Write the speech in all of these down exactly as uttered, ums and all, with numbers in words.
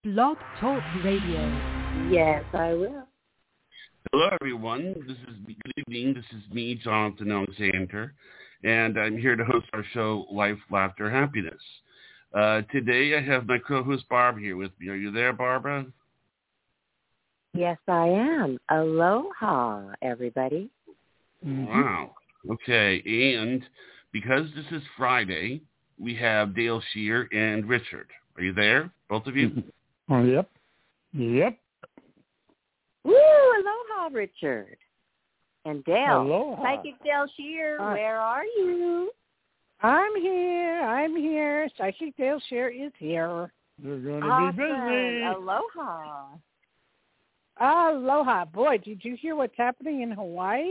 Blog Talk Radio. Yes, I will. Hello, everyone. This is good evening. This is me, Jonathan Alexander, and I'm here to host our show, Life, Laughter, Happiness. Uh, today, I have my co-host Barb here with me. Are you there, Barbara? Yes, I am. Aloha, everybody. Mm-hmm. Wow. Okay, and because this is Friday, we have Dale Shear and Richard. Are you there, both of you? Oh, yep. Yep. Woo! Aloha, Richard. And Dale. Aloha. Psychic Dale Shear, Hi. where are you? I'm here. I'm here. Psychic Dale Shear is here. You're going to Awesome. be busy. Aloha. Aloha. Boy, did you hear what's happening in Hawaii?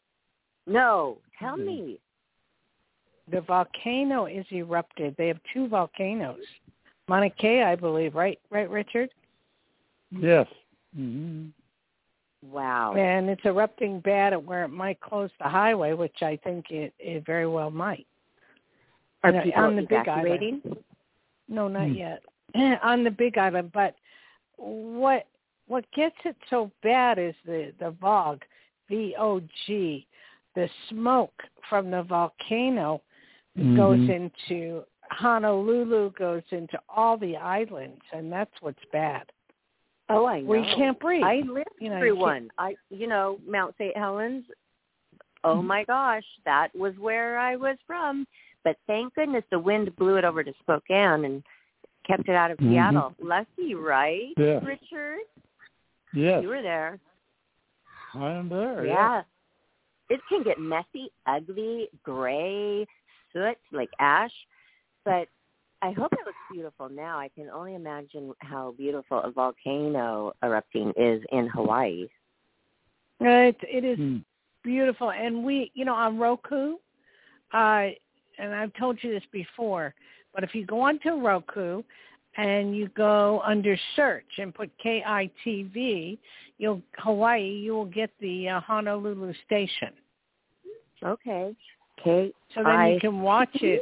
No, tell Mm-hmm. me. The volcano is erupted. They have two volcanoes. Mauna Kea, I believe, right? Right, Richard? Yes. Mm-hmm. Wow. And it's erupting bad at where it might close the highway, which I think it, it very well might. Are You know, people on the Big evacuating? Island. No, not Hmm. yet. On the Big Island, but what what gets it so bad is the the V O G, V O G, the smoke from the volcano mm-hmm. goes into Honolulu, goes into all the islands, and that's what's bad. Oh, I know. We can't breathe. I live you know, everyone. I, you know, Mount Saint Helens. Oh my gosh, that was where I was from. But thank goodness the wind blew it over to Spokane and kept it out of mm-hmm. Seattle. Lucky, right, yeah. Richard? Yes. You were there. I am there. Yeah. yeah. It can get messy, ugly, gray, soot, like ash. But I hope it looks beautiful now. I can only imagine how beautiful a volcano erupting is in Hawaii. It, it is mm. beautiful. And we, you know, on Roku, uh, and I've told you this before, but if you go onto Roku and you go under search and put K I T V, you'll Hawaii, you will get the uh, Honolulu station. Okay. K. So then you can watch it.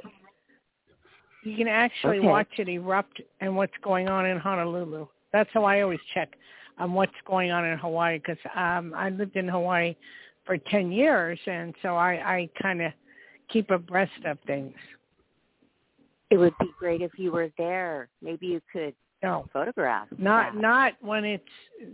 You can actually okay. watch it erupt and what's going on in Honolulu. That's how I always check on what's going on in Hawaii because um, I lived in Hawaii for ten years, and so I, I kind of keep abreast of things. It would be great if you were there. Maybe you could no. photograph. Not that. not when it's.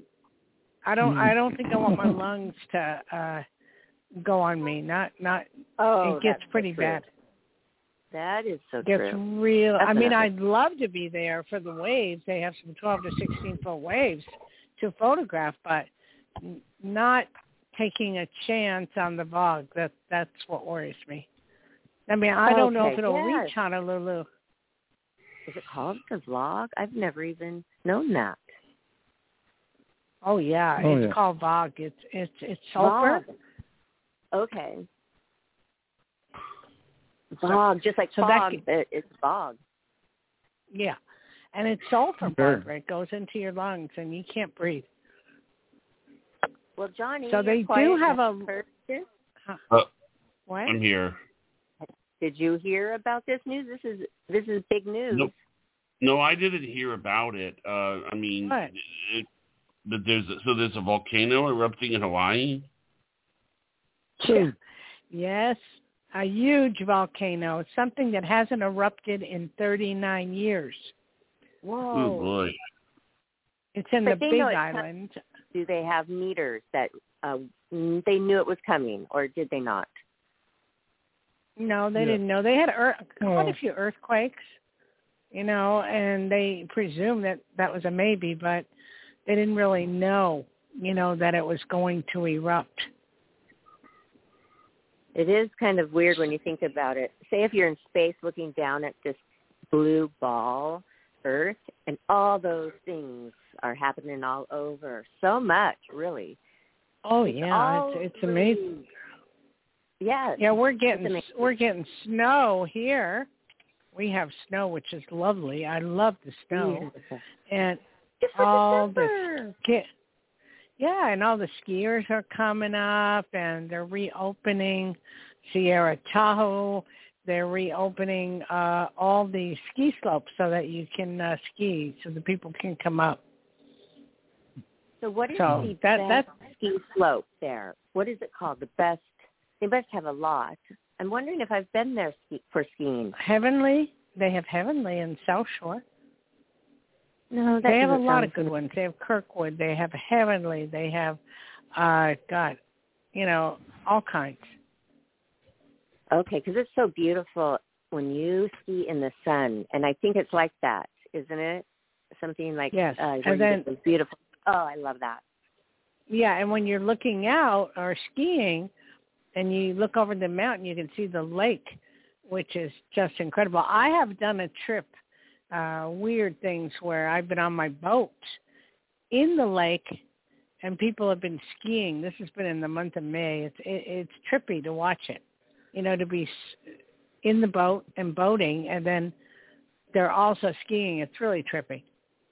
I don't. I don't think I want my lungs to uh, go on me. Not not. Oh, it gets that's pretty so bad. That is so it gets true. real. That's I mean, enough. I'd love to be there for the waves. They have some twelve to sixteen foot waves to photograph, but n- not taking a chance on the V O G. That that's what worries me. I mean, I don't know okay, if it'll yes. reach Honolulu. Is it called the vlog? I've never even known that. Oh yeah, oh, it's yeah. called V O G. It's it's it's sulfur. Vlog. Okay. Fog, just like so fog, that, but it's fog. Yeah, and it's sulfur, Sure. Barbara. It goes into your lungs, and you can't breathe. Well, Johnny, so they do have a. Huh. Uh, what? I'm here. Did you hear about this news? This is this is big news. No, no I didn't hear about it. Uh, I mean, what? It, but there's a, so there's a volcano erupting in Hawaii. Yeah. Yes. A huge volcano, something that hasn't erupted in thirty-nine years. Whoa. Oh, boy. It's in but the Big Island. Come, do they have meters that uh, they knew it was coming, or did they not? No, they yeah. didn't know. They had earth, quite oh. a few earthquakes, you know, and they presumed that that was a maybe, but they didn't really know, you know, that it was going to erupt. It is kind of weird when you think about it. Say if you're in space looking down at this blue ball, Earth, and all those things are happening all over. So much, really. Oh yeah, it's, it's, it's amazing. Yes. Yeah, we're getting we're getting snow here. We have snow, which is lovely. I love the snow, yeah. and it's all December. the yeah, and all the skiers are coming up, and they're reopening Sierra Tahoe they're reopening uh, all the ski slopes so that you can uh, ski, so the people can come up. So what is So the that- best that's- ski slope there? What is it called? The best? They must have a lot. I'm wondering if I've been there ski, for skiing. Heavenly, they have Heavenly in South Shore. No, that They have a doesn't lot sound of good familiar. ones. They have Kirkwood. They have Heavenly. They have, uh, God, you know, all kinds. Okay, because it's so beautiful when you ski in the sun, and I think it's like that, isn't it? Something like Yes, uh, where and you then get those beautiful. Oh, I love that. yeah, and when you're looking out or skiing, and you look over the mountain, you can see the lake, which is just incredible. I have done a trip, uh, weird things where I've been on my boat in the lake, and people have been skiing. This has been in the month of May. It's it, it's trippy to watch it, you know, to be in the boat and boating, and then they're also skiing. It's really trippy.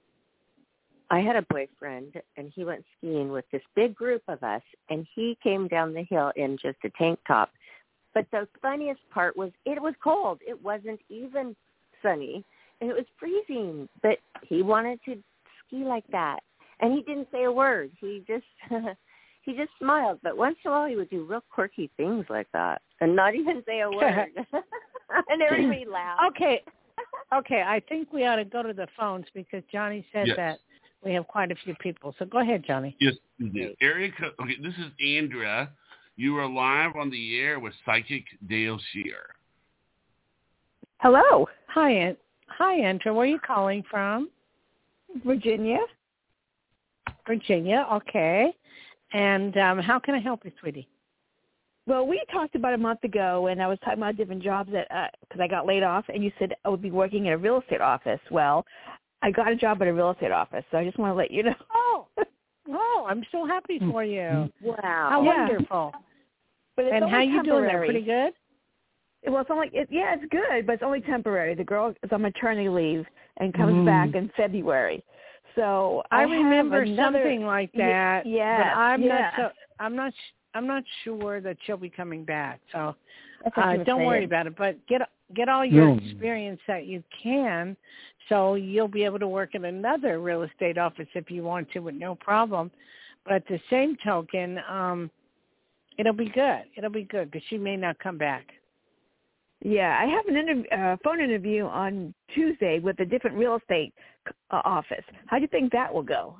I had a boyfriend, and he went skiing with this big group of us, and he came down the hill in just a tank top. But the funniest part was it was cold. It wasn't even sunny, and it was freezing. But he wanted to ski like that, and he didn't say a word. He just he just smiled. But once in a while, he would do real quirky things like that, and not even say a word. And everybody laughed. Okay, okay. I think we ought to go to the phones because Johnny said Yes. that we have quite a few people. So go ahead, Johnny. Yes, you do. Area code, okay, this is Andrea. You are live on the air with Psychic Dale Shear. Hello, Hi, An- Hi, Andrea. Where are you calling from? Virginia. Virginia. Okay. And um, how can I help you, sweetie? Well, we talked about a month ago, and I was talking about different jobs that because I got laid off, and you said I would be working in a real estate office. Well, I got a job at a real estate office, so I just want to let you know. Oh, oh, I'm so happy for you. Wow. How Yeah. wonderful. But it's And only how you doing there? temporary. Pretty good? Well, it's only it, yeah, it's good, but it's only temporary. The girl is on maternity leave and comes Mm. back in February. So I, I, remember have another, something like y- that. yes, but I'm yes. not so. I'm not. sh- I'm not sure that she'll be coming back. So That's what uh, she was don't worry saying. about it. But get get all your No. experience that you can, so you'll be able to work in another real estate office if you want to with no problem. But at the same token, um, it'll be good. It'll be good because she may not come back. Yeah, I have an interv- uh, phone interview on Tuesday with a different real estate uh, office. How do you think that will go?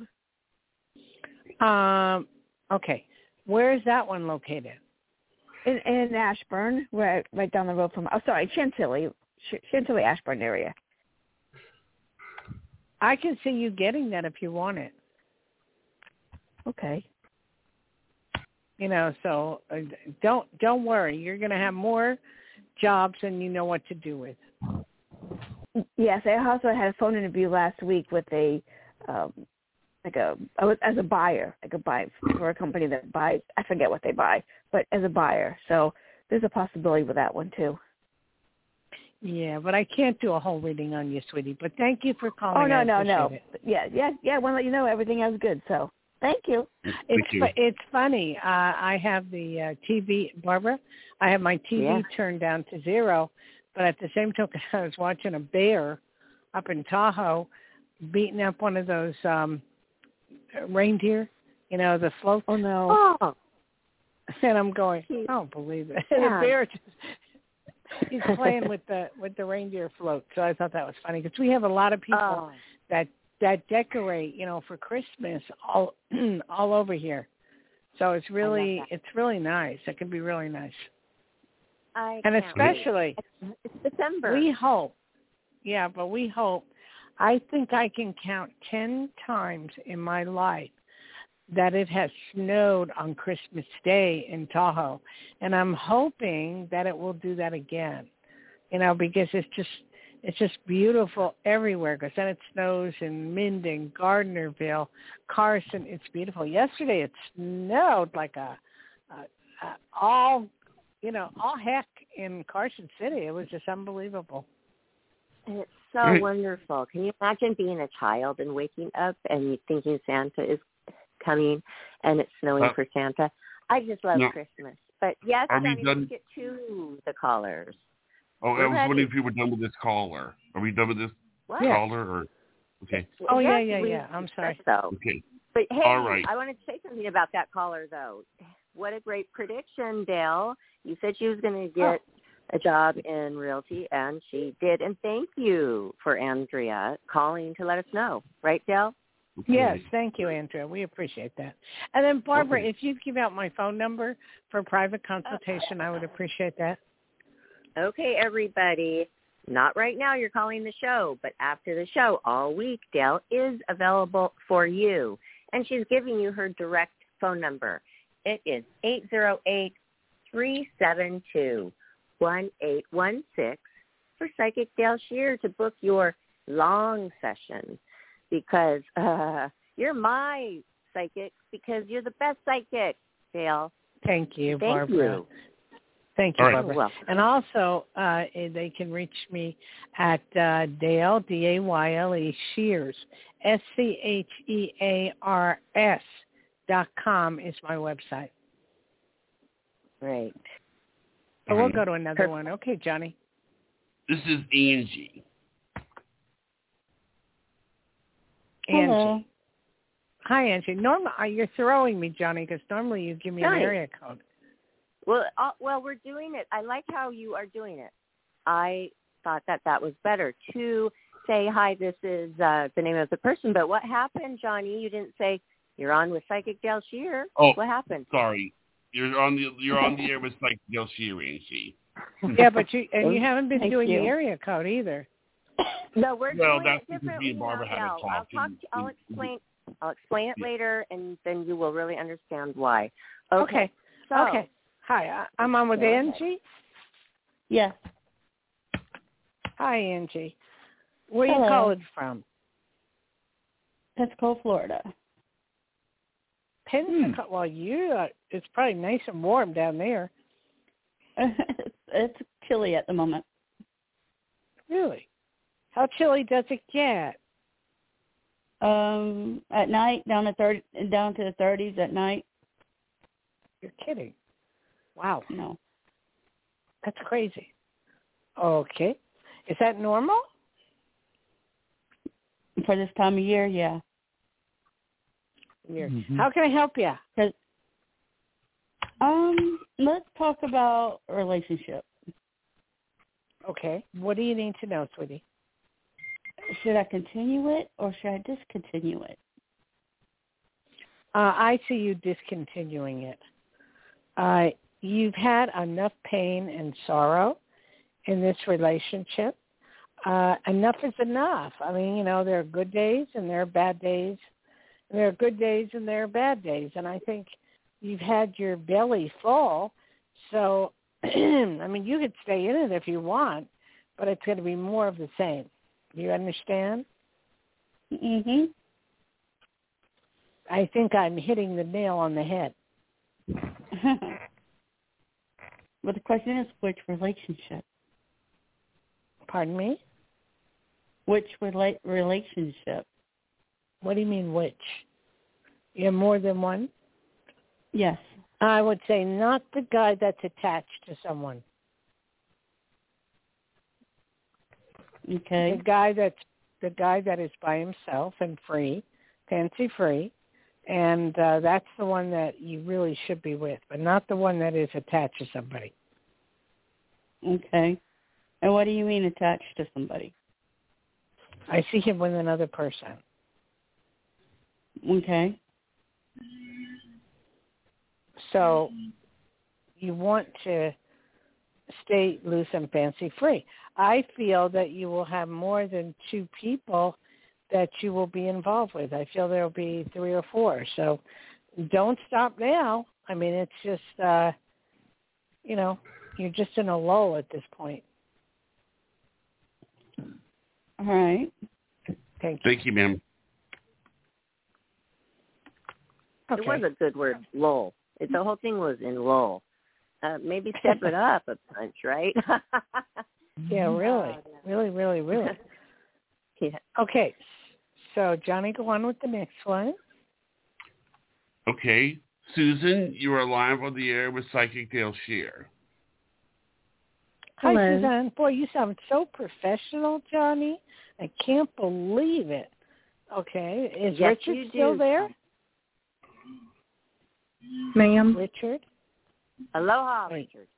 Um, okay. Where is that one located? In, in Ashburn, right, right down the road from, oh, sorry, Chantilly, Ch- Chantilly, Ashburn area. I can see you getting that if you want it. Okay. You know, so uh, don't don't worry. You're going to have more jobs than you know what to do with. Yes, I also had a phone interview last week with a, um, like a, I was as a buyer, like a buy for a company that buys, I forget what they buy, but as a buyer. So there's a possibility with that one too. Yeah, but I can't do a whole reading on you, sweetie. But thank you for calling. Oh, no, I no, no. appreciate it. Yeah, yeah, yeah. I want to let you know everything else good. So thank you. Thank It's you. fu- it's funny. Uh, I have the uh, T V, Barbara. I have my T V Yeah. turned down to zero, but at the same token, I was watching a bear up in Tahoe beating up one of those um, reindeer. You know, the floats. Oh, no. Oh, And I'm going, I don't believe it. And Yeah. the bear just he's playing with the with the reindeer float. So I thought that was funny because we have a lot of people oh. that that decorate, you know, for Christmas all all over here. So it's really that. it's really nice. It can be really nice. I And can't especially wait. It's December. we hope. Yeah, but we hope. I think I can count ten times in my life that it has snowed on Christmas Day in Tahoe. And I'm hoping that it will do that again, you know, because it's just it's just beautiful everywhere. Because then it snows in Minden, Gardnerville, Carson. It's beautiful. Yesterday it snowed like a, a, a all, you know, all heck in Carson City. It was just unbelievable. And it's so Right. wonderful. Can you imagine being a child and waking up and thinking Santa is coming and it's snowing Uh, for Santa? I just love no. Christmas. But yes, Are we Johnny, done? let's get to the callers. Oh, We're I was ready. wondering if you were done with this caller. Are we done with this What? Yes. caller? Or okay. Oh, yeah, Yes, yeah, we- yeah. I'm sorry. So, Okay. but hey, All right. I want to say something about that caller, though. What a great prediction, Dale. You said she was going to get Oh. a job in realty, and she did. And thank you for Andrea calling to let us know. Right, Dale? Okay. Yes, thank you, Andrea. We appreciate that. And then, Barbara, Okay. if you'd give out my phone number for private consultation, I would appreciate that. Okay, everybody. Not right now. You're calling the show, but after the show all week, Dale is available for you. And she's giving you her direct phone number. It is eight zero eight, three seven two, one eight one six for Psychic Dale Shear to book your long session because uh, you're my psychic because you're the best psychic, Dale. Thank you, Thank Barbara. you. Thank you, All right. Barbara. You're welcome. And also, uh, they can reach me at uh, Dale, D A Y L E, Shears, S C H E A R S dot com is my website. Great. So we'll Mhm. go to another Perfect. one. Okay, Johnny. This is Angie. Hello. Angie. Hi, Angie. Normally, uh, you're throwing me, Johnny, because normally you give me an Johnny. area code. Well, uh, well, we're doing it. I like how you are doing it. I thought that that was better to say, hi, this is uh, the name of the person. But what happened, Johnny? You didn't say you're on with Psychic Dale Shear. Oh. What happened? Sorry. You're on the you're on the air with like Dale Shear, Angie. Yeah, but you and you haven't been Thank doing you. the area code either. No, we're Well, doing that's it because differently me and Barbara now, had a Dale. talk I'll talk. and- To, I'll and- explain. I'll explain it Yeah. later, and then you will really understand why. Okay. Okay. So, Okay. Hi, I- I'm on with Go ahead. Angie. Yes. Hi, Angie. Where are you Hello. calling from? Pensacola, Florida. Pensacola. Well, you. Uh, it's probably nice and warm down there. it's, it's chilly at the moment. Really? How chilly does it get? Um, at night, down to thirty, down to the thirties at night. You're kidding. Wow, No. that's crazy. Okay. Is that normal? For this time of year, yeah. You're- Mhm. How can I help you? Um, let's talk about a relationship. Okay. What do you need to know, sweetie? Should I continue it or should I discontinue it? Uh, I see you discontinuing it. Uh, you've had enough pain and sorrow in this relationship. Uh, enough is enough. I mean, you know, there are good days and there are bad days. And there are good days and there are bad days. And I think you've had your belly full. So, I mean, you could stay in it if you want, but it's going to be more of the same. Do you understand? Mm-hmm. I think I'm hitting the nail on the head. But the question is, which relationship? Pardon me? Which rela- relationship? What do you mean which? You have more than one? Yes. I would say not the guy that's attached to someone. Okay. The guy that's the guy that is by himself and free, fancy free, and uh, that's the one that you really should be with, but not the one that is attached to somebody. Okay. And what do you mean attached to somebody? I see him with another person. Okay. So you want to stay loose and fancy free. I feel that you will have more than two people that you will be involved with. I feel there will be three or four. So don't stop now. I mean, it's just, uh, you know, you're just in a lull at this point. All right. Thank you. Thank you, ma'am. Okay. It was a good word, lull. It, the whole thing was in lull. Uh, maybe step it up a punch, right? Yeah, really. Oh, no. Really, really, really. Yeah. Okay. So, Johnny, go on with the next one. Okay. Susan, you are live on the air with Psychic Dale Shear. Hi, Hello. Suzanne. Boy, you sound so professional, Johnny. I can't believe it. Okay. Is Yes, Richard you still do. there? Ma'am? Richard? Aloha, Wait. Richard.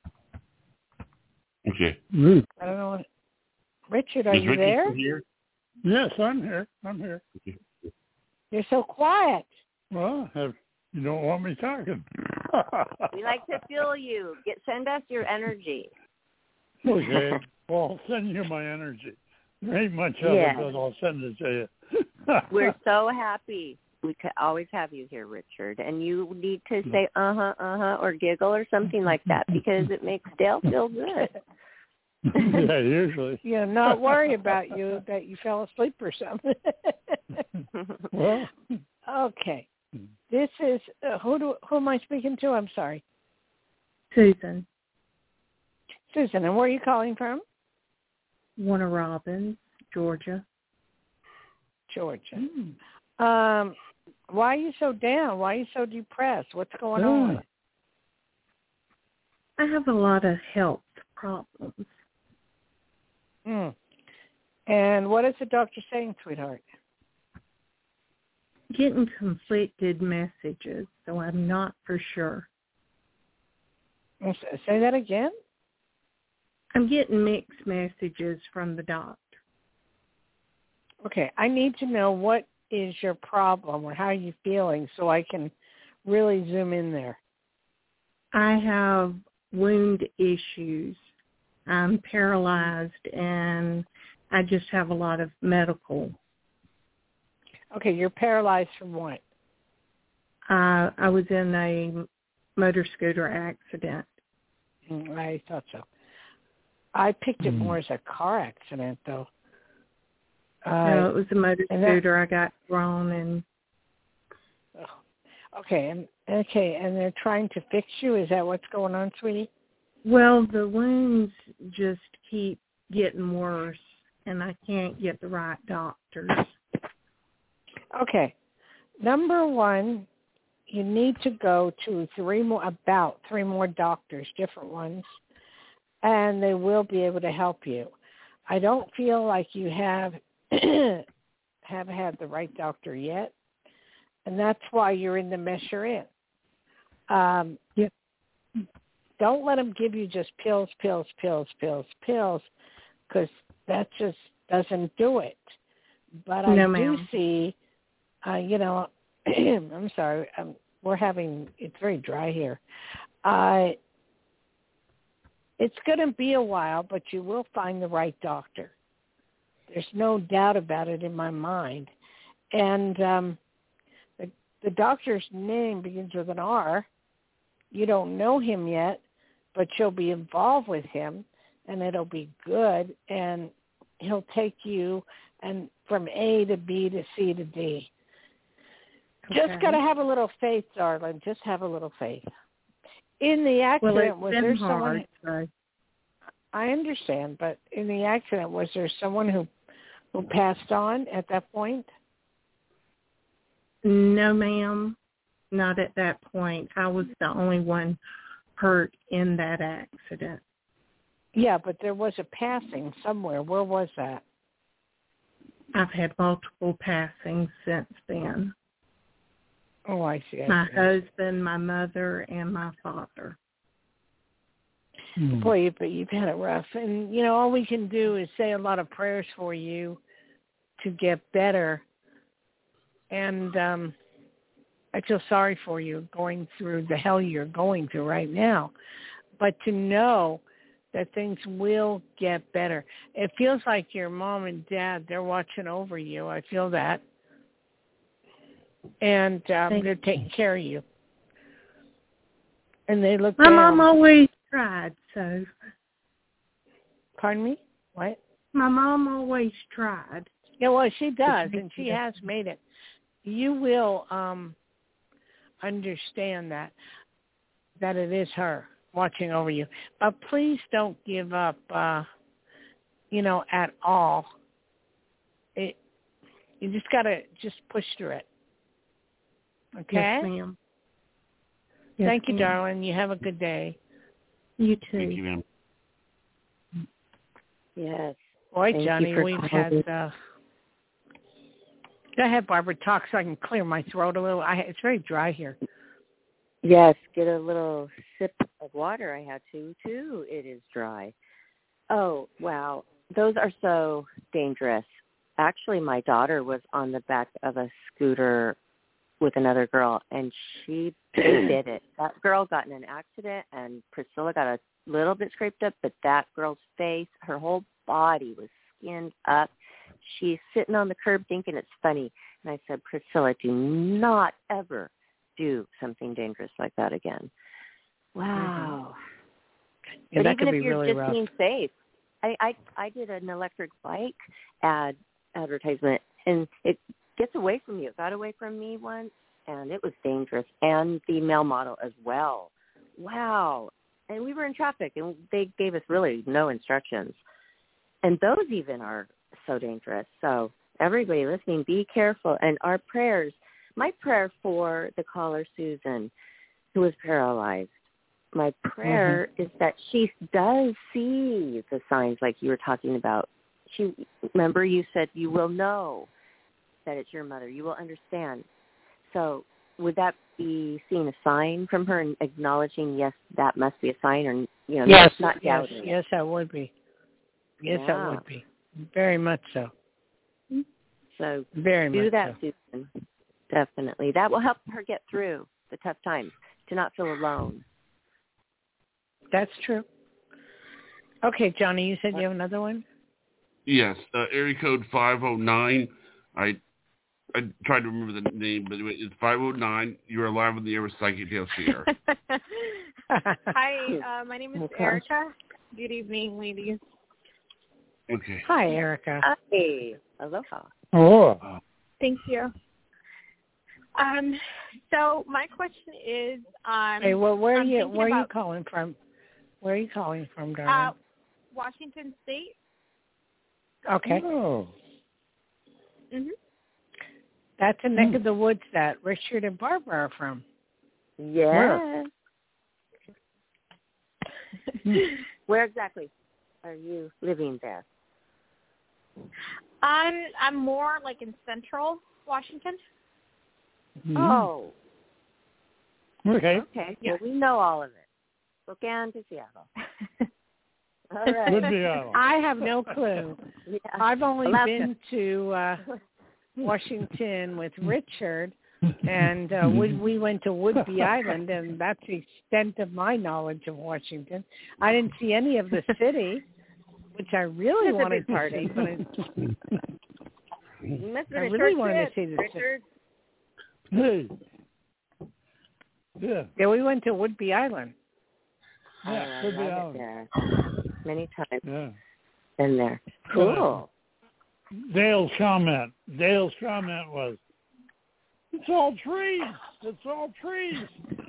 Okay. Mm. I don't know. What... Richard, are Is you Richard there? still here? Yes, I'm here. I'm here. You're so quiet. Well, have, you don't want me talking. We like to feel you. Get send us your energy. Okay. Well, I'll send you my energy. There ain't much of Yes. it, but I'll send it to you. We're so happy. We could always have you here, Richard. And you need to say uh-huh, uh-huh, or giggle or something like that because it makes Dale feel good. Yeah, usually. Yeah, not worry about you that you fell asleep or something. Well. Okay. This is, uh, who do who am I speaking to? I'm sorry. Susan. Susan, and where are you calling from? Warner Robins, Georgia. Georgia. Hmm. Um, why are you so down? Why are you so depressed? What's going Yeah. on? I have a lot of health problems. Hmm. And what is the doctor saying, sweetheart? Getting conflicted messages, so I'm not for sure. Say that again? I'm getting mixed messages from the doctor. Okay, I need to know what is your problem or how you're feeling so I can really zoom in there. I have wound issues. I'm paralyzed, and I just have a lot of medical. Okay, you're paralyzed from what? Uh, I was in a motor scooter accident. Mm, I thought so. I picked it Mm. more as a car accident, though. Uh, no, it was a motor and that- scooter. I got thrown, and okay, and okay, and they're trying to fix you. Is that what's going on, sweetie? well, the wounds just keep getting worse, and I can't get the right doctors. Okay. Number one, you need to go to three more, about three more doctors, different ones, and they will be able to help you. I don't feel like you have have had the right doctor yet, and that's why you're in the mess you're in. Um, Yep. Don't let them give you just pills, pills, pills, pills, pills, because that just doesn't do it. But I No, do ma'am. see, uh, you know, I'm sorry, um, we're having, it's very dry here. Uh, it's going to be a while, but you will find the right doctor. There's no doubt about it in my mind. And um, the, the doctor's name begins with an R. You don't know him yet, but you'll be involved with him, and it'll be good, and he'll take you and from A to B to C to D. Okay. Just got to have a little faith, darling. Just have a little faith. In the accident, Well, it's was been there hard, someone? so. I understand, but in the accident, was there someone who who passed on at that point? No, ma'am, not at that point. I was the only one hurt in that accident. Yeah, but there was a passing somewhere. Where was that? I've had multiple passings since then. Oh, I see. I My see. husband, my mother, and my father. Mm. Boy, you, but you've had it rough. And, you know, all we can do is say a lot of prayers for you to get better. And um, I feel sorry for you going through the hell you're going through right now. But to know that things will get better. It feels like your mom and dad, they're watching over you. I feel that. And um, they're taking care of you. And they look My down. mom always tried, so. Pardon me? What? My mom always tried. Yeah, well, she does, Thank and she you. has made it. You will um, understand that, that it is her watching over you. But please don't give up, uh, you know, at all. It, you just got to just push through it. Okay? Yes, ma'am. Yes, Thank you, ma'am. darling. You have a good day. You too. Thank you, ma'am. Yes. Boy, Thank Johnny, you for we've calling. had... Uh... Go ahead, Barbara. Talk so I can clear my throat a little. I, it's very dry here. Yes, get a little sip of water. I had to, too. It is dry. Oh, wow. Those are so dangerous. Actually, my daughter was on the back of a scooter with another girl, and she they did it. That girl got in an accident, and Priscilla got a little bit scraped up, but that girl's face, her whole body was skinned up. She's sitting on the curb thinking it's funny. And I said, Priscilla, do not ever do something dangerous like that again. Wow. Yeah, but that even could if be you're really just rough. being safe, I, I I did an electric bike ad advertisement, and it gets away from you. It got away from me once, and it was dangerous, and the male model as well. Wow. And we were in traffic, and they gave us really no instructions. And those even are so dangerous. So everybody listening, be careful. And our prayers, my prayer for the caller, Susan, who was paralyzed, my prayer mm-hmm. is that she does see the signs like you were talking about. She, remember you said you will know that it's your mother. You will understand. So would that be seeing a sign from her and acknowledging, yes, that must be a sign, or, you know, yes, not yes, doubting yes, that would be. Yes, yeah. that would be. Very much so. So Very do much that, so. Susan. Definitely. That will help her get through the tough times, to not feel alone. That's true. Okay, Johnny, you said you have another one? Yes, uh, area code five oh nine. I I tried to remember the name, but it's five oh nine. You're alive in the air with Psychic Dale Sierra. Hi, uh, my name is Okay. Erica. Good evening, ladies. Okay. Hi, Erica. Hey, aloha. Oh. Thank you. Um, so my question is, um, Hey, well, where are I'm you? thinking Where are you about, calling from? Where are you calling from, darling? uh, Washington State. Okay. Oh. Mhm. That's a neck of the woods that Richard and Barbara are from. Yes. Where exactly are you living there? I'm I'm more like in Central Washington. Mm-hmm. Oh. Okay. Okay. Yeah. Well, we know all of it. Spokane to Seattle. All right. Would be out. I have no clue. Yeah. I've only Alaska. been to uh, Washington with Richard, and uh, we, we went to Whidbey Island, and that's the extent of my knowledge of Washington. I didn't see any of the city, which I really It's a wanted big to see. But it, You must have been I a really short wanted to trip, see the Richard. Hey. Yeah. Yeah, we went to Whidbey Island. Yeah. Oh, Would I be love out. it there. Many times. Yeah. Been there. Cool. Dale's comment. Dale's comment was, "It's all trees. It's all trees."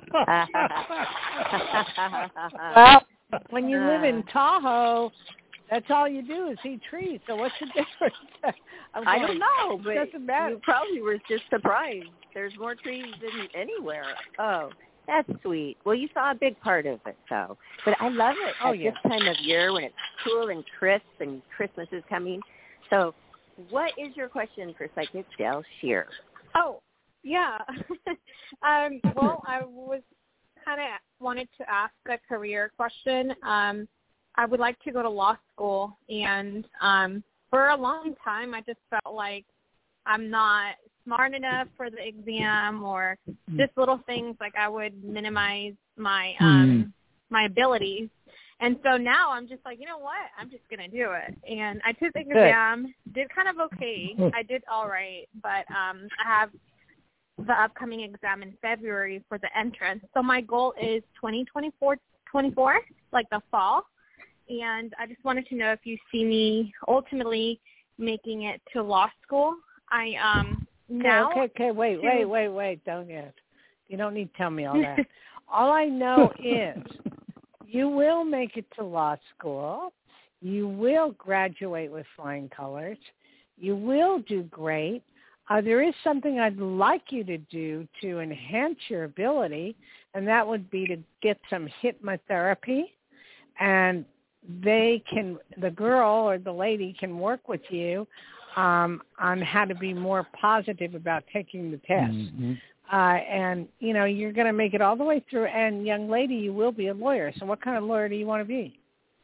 Well, when you live in Tahoe, that's all you do is see trees. So what's the difference? I'm I going, don't know, but doesn't matter. you probably were just surprised. There's more trees than anywhere. Oh, that's sweet. Well, you saw a big part of it, though. But I love it Oh, at yeah. this time of year when it's cool and crisp and Christmas is coming. So what is your question for Psychic Dale Shear? Oh, yeah. um, well, I was kind of wanted to ask a career question. Um, I would like to go to law school, and um, for a long time, I just felt like I'm not smart enough for the exam, or just little things like I would minimize my um, mm. my abilities. And so now I'm just like, you know what? I'm just going to do it. And I took the Good. exam, did kind of okay. I did all right, but um, I have the upcoming exam in February for the entrance. So my goal is twenty twenty-four, twenty-four, like the fall. And I just wanted to know if you see me ultimately making it to law school. I um now. Okay, okay, okay. Wait, wait, wait, wait. Don't yet. You don't need to tell me all that. All I know is you will make it to law school. You will graduate with flying colors. You will do great. Uh, there is something I'd like you to do to enhance your ability, and that would be to get some hypnotherapy. And they can, the girl or the lady can work with you um, on how to be more positive about taking the test. Mm-hmm. Uh, and, you know, you're going to make it all the way through. And, young lady, you will be a lawyer. So what kind of lawyer do you want to be?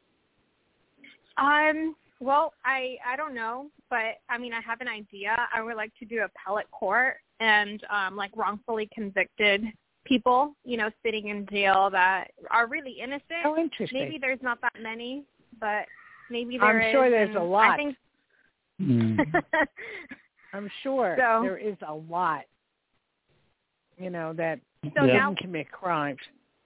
Um, well, I, I don't know, but, I mean, I have an idea. I would like to do appellate court and, um, like, wrongfully convicted people, you know, sitting in jail that are really innocent. Oh, interesting. Maybe there's not that many, but maybe there I'm is. sure there's and a lot. I think... Mm. I'm sure so, there is a lot, you know, that so yeah. now, can commit crimes.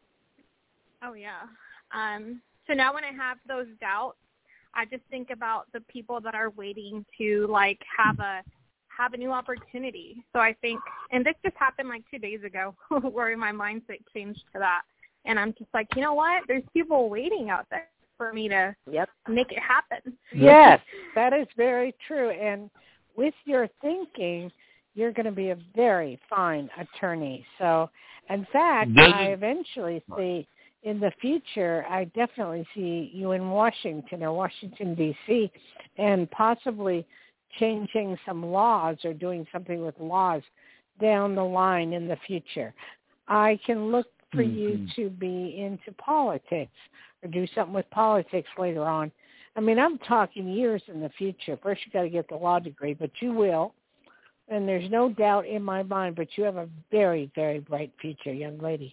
Oh, yeah. Um, so now when I have those doubts, I just think about the people that are waiting to, like, have a have a new opportunity. So I think, and this just happened like two days ago where my mindset changed to that. And I'm just like, you know what? There's people waiting out there for me to Yep. make it happen. Yes, that is very true. And with your thinking, you're going to be a very fine attorney. So, in fact, Does I it- eventually see in the future, I definitely see you in Washington or Washington, D C, and possibly changing some laws or doing something with laws down the line in the future. I can look for Mm-hmm. you to be into politics or do something with politics later on. I mean, I'm talking years in the future. First, you got to get the law degree, but you will. And there's no doubt in my mind, but you have a very, very bright future, young lady.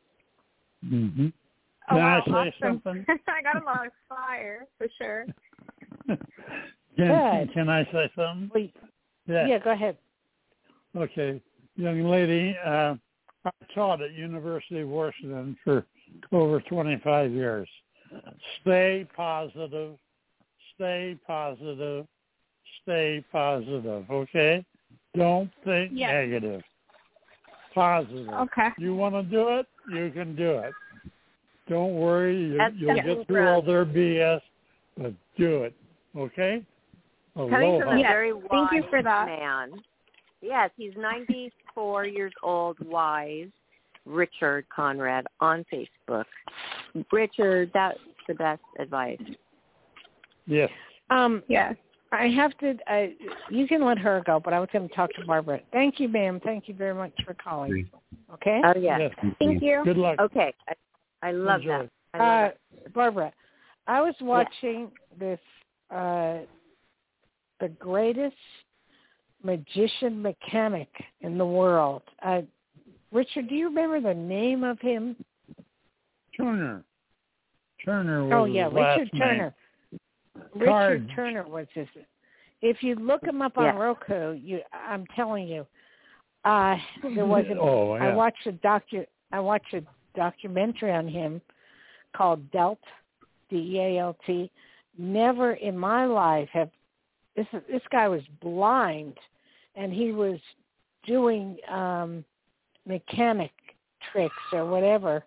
Mm-hmm. Oh, Can wow, I say awesome. something? I got a lot of fire, for sure. Can, Good. can I say something? Well, Yeah. yeah, go ahead. Okay. Young lady, uh, I taught at University of Washington for over twenty-five years. Stay positive, stay positive, stay positive, okay? Don't think Yes. negative. Positive. Okay. You want to do it? You can do it. Don't worry. You, That's you'll coming get through all from- their B S, but do it, okay? Coming from a Aloha. Yes. very wise Thank you for that. man. Yes, he's ninety-four years old, wise, Richard Conrad on Facebook. Richard, that's the best advice. Yes. Um, Yes. I have to, uh, you can let her go, but I was going to talk to Barbara. Thank you, ma'am. Thank you very much for calling. Okay? Oh, yeah. Yes. Thank you. Good luck. Okay. I, I love Enjoy. that. I love Uh, Barbara, I was watching this, uh, the greatest magician mechanic in the world. Uh, Richard, do you remember the name of him? Turner. Turner was Oh, yeah, his last Richard name. Turner. Richard Cards. Turner was his. If you look him up on Yeah. Roku, you, I'm telling you, uh, there was. A, Oh, yeah. I watched a docu. I watched a documentary on him called Delt, D E A L T. Never in my life have this. This guy was blind, and he was doing um, mechanic tricks or whatever.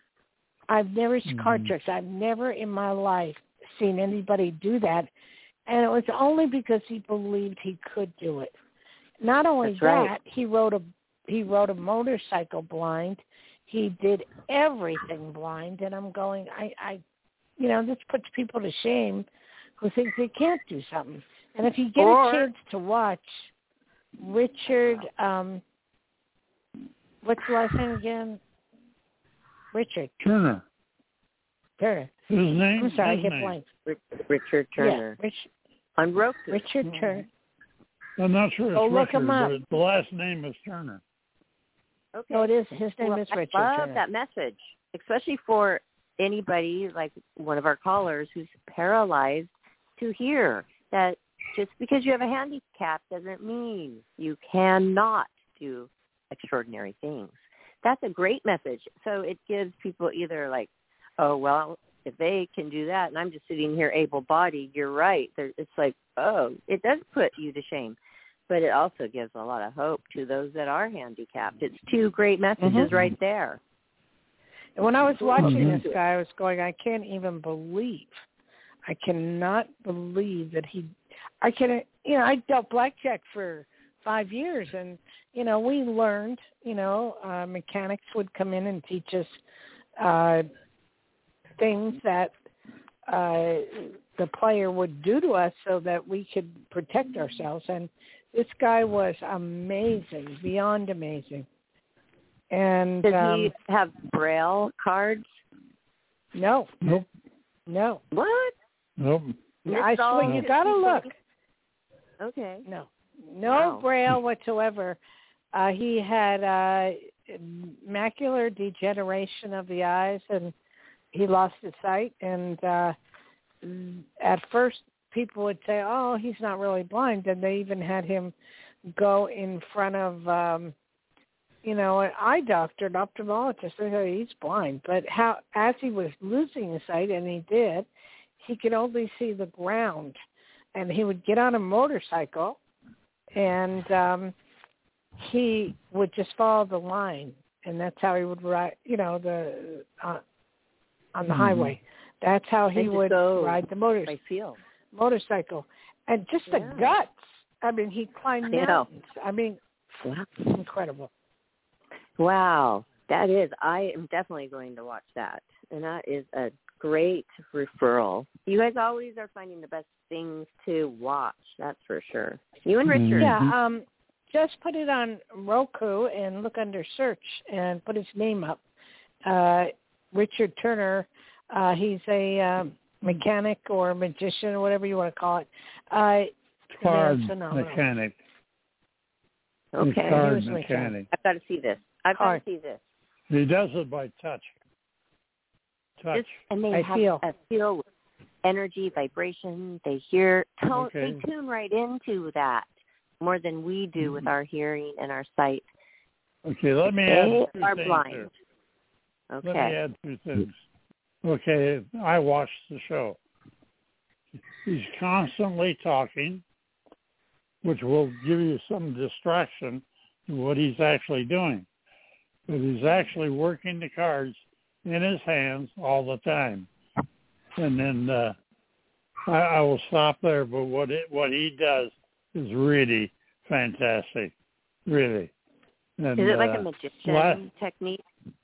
I've never Mhm. card tricks. I've never in my life seen anybody do that, and it was only because he believed he could do it. Not only That's that, right. he rode a he rode a motorcycle blind. He did everything blind, and I'm going, I, I, you know, this puts people to shame who think they can't do something. And if you get Or- a chance to watch Richard, um, what's the last name again? Richard Turner. Turner. His name. I'm sorry, I his hit name. blank. Rich, Richard Turner. Yeah, Rich, On Roku. Richard Turner. I'm not sure it's Oh, look Richard, him up. but the last name is Turner. Okay. No, it is. His name Well, is Richard I love Turner. that message, especially for anybody like one of our callers who's paralyzed to hear that just because you have a handicap doesn't mean you cannot do extraordinary things. That's a great message. So it gives people either like, oh, well, if they can do that and I'm just sitting here able-bodied, you're right. There, it's like, oh, it does put you to shame. But it also gives a lot of hope to those that are handicapped. It's two great messages Mhm. right there. And when I was watching Mhm. this guy, I was going, I can't even believe, I cannot believe that he, I can, you know, I dealt blackjack for five years, and, you know, we learned, you know, uh, mechanics would come in and teach us uh, things that uh, the player would do to us so that we could protect ourselves. And this guy was amazing, beyond amazing. And does um, he have Braille cards? No. Nope. No. What? Nope. I swear, you got to look. Okay. No. No Wow. Braille whatsoever. Uh, he had uh, macular degeneration of the eyes, and he lost his sight. And uh, at first, people would say, oh, he's not really blind. And they even had him go in front of, um, you know, an eye doctor, an ophthalmologist. They said he's blind. But how, as he was losing his sight, and he did, he could only see the ground. And he would get on a motorcycle, and um, he would just follow the line. And that's how he would ride, you know, the uh, on the mm-hmm. highway. That's how he would ride the motor, motorcycle. And just yeah. the guts. I mean, he climbed yeah. mountains. I mean, wow. incredible. Wow. That is, I am definitely going to watch that. And that is a great referral. You guys always are finding the best things to watch, that's for sure. You and Richard. Yeah, um, just put it on Roku and look under search and put his name up. Uh, Richard Turner, uh, he's a um, mechanic or magician or whatever you want to call it. Uh, Card mechanic. Okay. Card he mechanic. mechanic. I've got to see this. I've Card. got to see this. He does it by touch. Touch. Just, and they I have feel. a feel with energy, vibration. They hear, tone, okay. they tune right into that more than we do mm-hmm. with our hearing and our sight. Okay, let me they add two are things blind. here. Okay. Let me add two things. Okay, I watched the show. He's constantly talking, which will give you some distraction to what he's actually doing. But he's actually working the cards in his hands all the time. And then uh, I, I will stop there, but what it, what he does is really fantastic, really. And, is it like uh, a magician last, technique?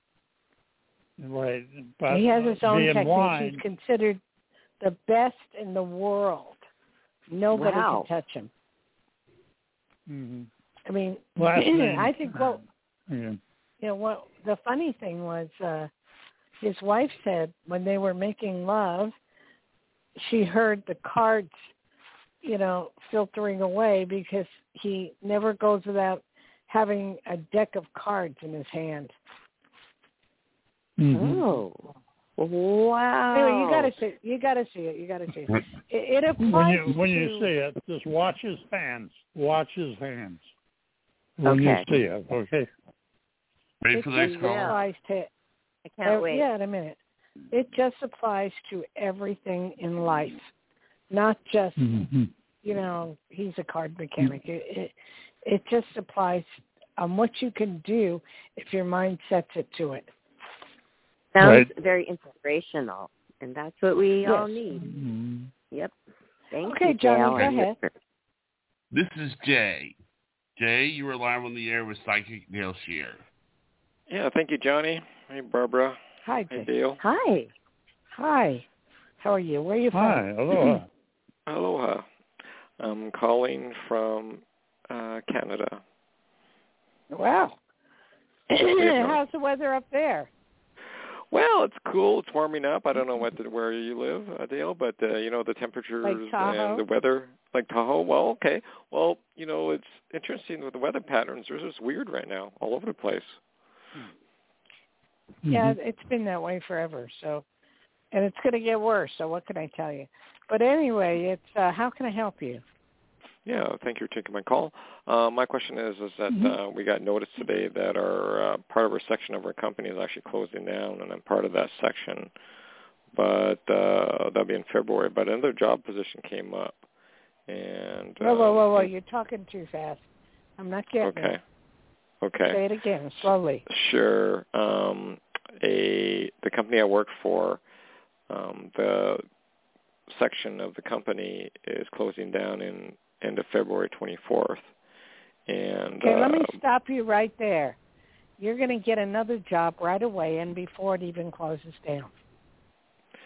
Right. But he has his own technique. Blind, he's considered the best in the world. Nobody wow. can touch him. Mm-hmm. I mean, Last name, I think what yeah. you know what the funny thing was, uh, his wife said when they were making love, she heard the cards, you know, filtering away because he never goes without having a deck of cards in his hand. Mm-hmm. Oh, wow! Anyway, you gotta see, you gotta see it. You gotta see it. It, it applies when you when to, you see it, just watch his hands. Watch his hands when okay. you see it. Okay. Ready for the next call? Applies to, I can't uh, wait. Yeah, in a minute. It just applies to everything in life, not just mm-hmm. you know he's a card mechanic. It, it it just applies on what you can do if your mind sets it to it. Sounds right. very inspirational, and that's what we yes. all need. Mm-hmm. Yep. Thank okay, you, Johnny, Dale. go ahead. This is Jay. Jay, you are live on the air with Psychic Dale Shear. Yeah, thank you, Johnny. Hey, Barbara. Hi, Hey, Jay. Dale. Hi. Hi. How are you? Where are you from? Hi. Aloha. Aloha. I'm calling from uh, Canada. Wow. How's the weather up there? Well, it's cool. It's warming up. I don't know what the, where you live, uh, Dale, but, uh, you know, the temperatures Like Tahoe? and the weather, like Tahoe. Well, okay. Well, you know, it's interesting with the weather patterns. They're just weird right now all over the place. Yeah, Mm-hmm. it's been that way forever. So, and it's going to get worse. So what can I tell you? But anyway, it's uh, how can I help you? Yeah, thank you for taking my call. Uh, my question is, is that Mm-hmm. uh, we got notice today that our uh, part of our section of our company is actually closing down, and I'm part of that section. But uh, that'll be in February. But another job position came up, and Whoa, whoa, whoa, whoa! um, You're talking too fast. I'm not getting okay, it. okay. Say it again, slowly. Sure. Um, a the company I work for, um, the section of the company is closing down in end of February twenty-fourth. And Okay, uh, let me stop you right there. You're going to get another job right away and before it even closes down.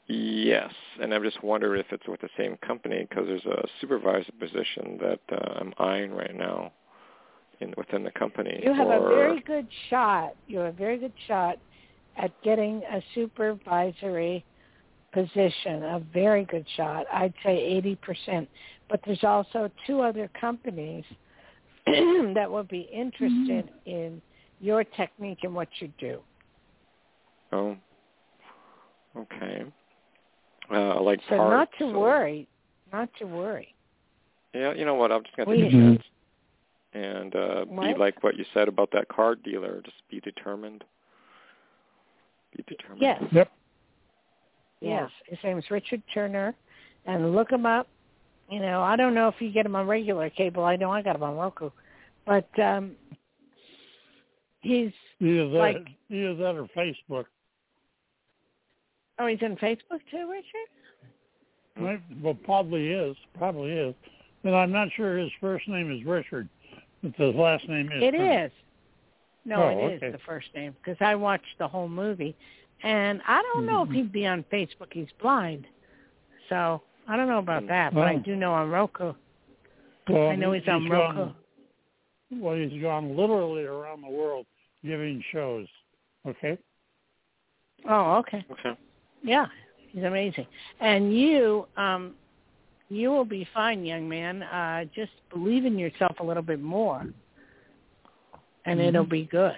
Yes, and I'm just wondering if it's with the same company because there's a supervisor position that uh, I'm eyeing right now in within the company. You have or, a very good shot. You have a very good shot at getting a supervisory position, a very good shot. I'd say eighty percent. But there's also two other companies that will be interested mm-hmm. in your technique and what you do. Oh, okay. Uh, I like so parts. not to so. worry. Not to worry. Yeah, you know what? I'm just going to take a chance and uh, be like what you said about that car dealer. Just be determined. Be determined. Yes. Yep. Yes. His name is Richard Turner, and look him up. You know, I don't know if you get him on regular cable. I know I got him on Roku, but um, he's either that, like either that or Facebook. Oh, he's on Facebook too, Richard? Right. Well, probably is. Probably is. And I'm not sure his first name is Richard, but his last name is. It Turner. is. No, oh, it okay. is the first name because I watched the whole movie, and I don't know mm-hmm. if he'd be on Facebook. He's blind, so I don't know about that. But oh. I do know on Roku. Well, I know he's, he's on gone, Roku. Well, he's gone literally around the world giving shows. Okay. Oh, okay. Okay. Yeah, he's amazing. And you, um, you will be fine, young man. Uh, just believe in yourself a little bit more, and mm-hmm. it'll be good.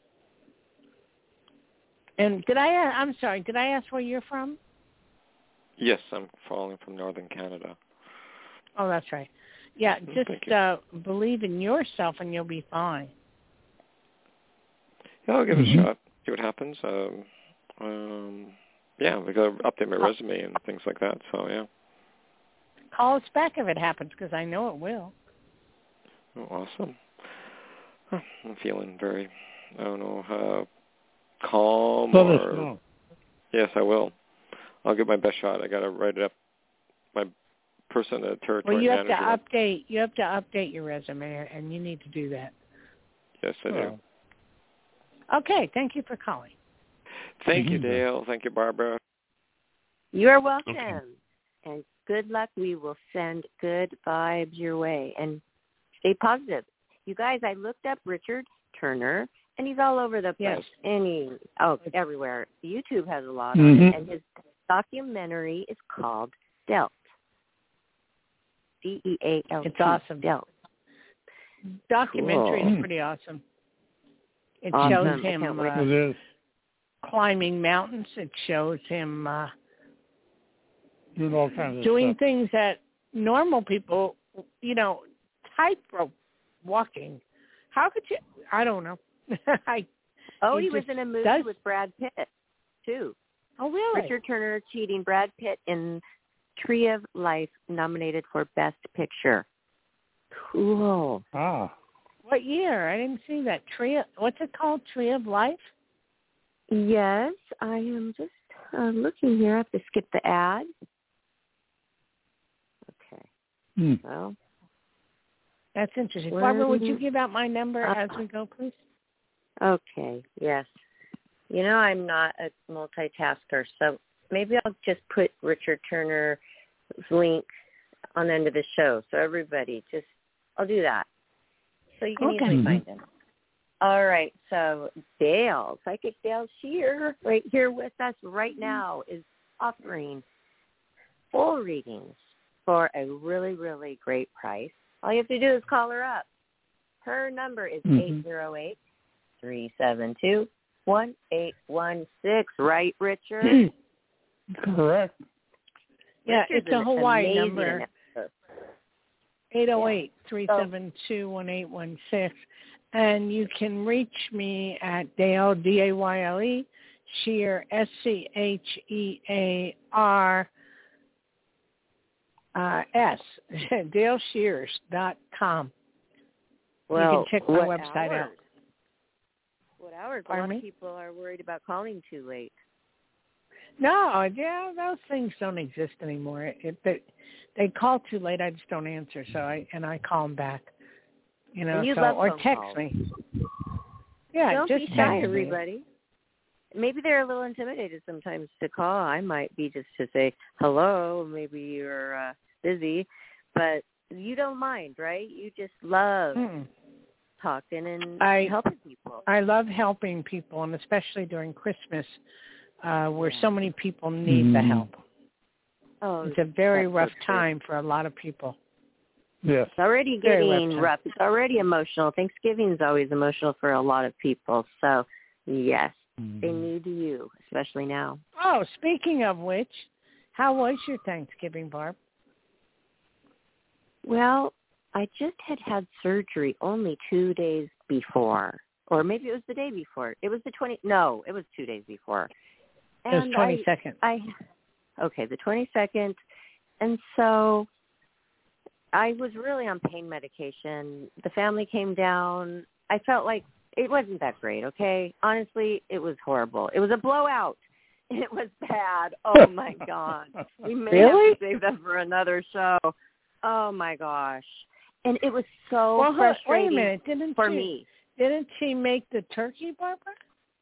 And did I? I'm sorry. Did I ask where you're from? Yes, I'm calling from Northern Canada. Oh, that's right. Yeah, just uh, believe in yourself, and you'll be fine. Yeah, I'll give it a shot. See what happens. Um, um, yeah, we got to update my resume and things like that. So yeah. Call us back if it happens, because I know it will. Oh, awesome. Huh, I'm feeling very, I don't know, uh, calm. Let or, us know. Yes, I will. I'll give my best shot. I got to write it up. My person, the territory well, you have manager. to update. You have to update your resume, and you need to do that. Yes, I do. Okay, thank you for calling. Thank you, Dale. Thank you, Barbara. You're welcome. Okay. And good luck. We will send good vibes your way. And stay positive. You guys, I looked up Richard Turner, and he's all over the place. Yes. Any, oh, everywhere. YouTube has a lot mm-hmm. on it. And his documentary is called Dealt. D E A L T. It's awesome. Dealt. Documentary cool. is pretty awesome. It awesome. shows him uh, it is. climbing mountains. It shows him uh, doing all kinds of doing stuff. things that normal people, you know, tightrope walking. How could you? I don't know. I, oh, he, he was in a movie does. with Brad Pitt, too. Oh, really? Richard Turner cheating Brad Pitt in Tree of Life, nominated for Best Picture. Cool. Ah. What year? I didn't see that. Tree of, what's it called? Tree of Life? Yes, I am just uh, looking here. I have to skip the ad. Okay. Hmm. Well, that's interesting. Where Barbara, would did you you- give out my number uh, as we go, please? okay, yes. You know, I'm not a multitasker, so maybe I'll just put Richard Turner's link on the end of the show. So everybody, just, I'll do that. So you can Okay. easily find him. All right, so Dale, Psychic Dale Shear, right here with us right now, is offering full readings for a really, really great price. All you have to do is call her up. Her number is eight zero eight, three seven two, one eight one six, right, Richard? Correct. Yeah, Richard's it's a an Hawaii amazing number. announcer. eight oh eight, three seven two, one eight one six. And you can reach me at Dale, D A Y L E, Shear, S C H E A R uh, S, dale shears dot com. Well, you can check my what website hours? out. What hours? Pardon a lot me? of people are worried about calling too late. No, yeah, those things don't exist anymore. It, they, they call too late, I just don't answer, so I and I call them back. You know, And you so love or phone text calls. me. Yeah, Don't just be text shy, me. everybody. maybe they're a little intimidated sometimes to call. I might be just to say hello. Maybe you're uh, busy, but you don't mind, right? You just love mm. talking and I, helping people. I love helping people, and especially during Christmas, uh, where so many people need mm. the help. Oh, it's a very rough so time for a lot of people. Yes. It's already getting rough, rough. It's already emotional. Thanksgiving is always emotional for a lot of people. So, yes, mm-hmm. they need you, especially now. Oh, speaking of which, how was your Thanksgiving, Barb? Well, I just had had surgery only two days before. Or maybe it was the day before. It was the twenty. No, it was two days before. And it was twenty-second. I, I, okay, the twenty-second. And so I was really on pain medication. The family came down. I felt like it wasn't that great, okay? Honestly, it was horrible. It was a blowout. It was bad. Oh, my God. We may really? have to save that for another show. Oh, my gosh. And it was so well, frustrating wait a minute. Didn't for she, me. Didn't she make the turkey, Barbara?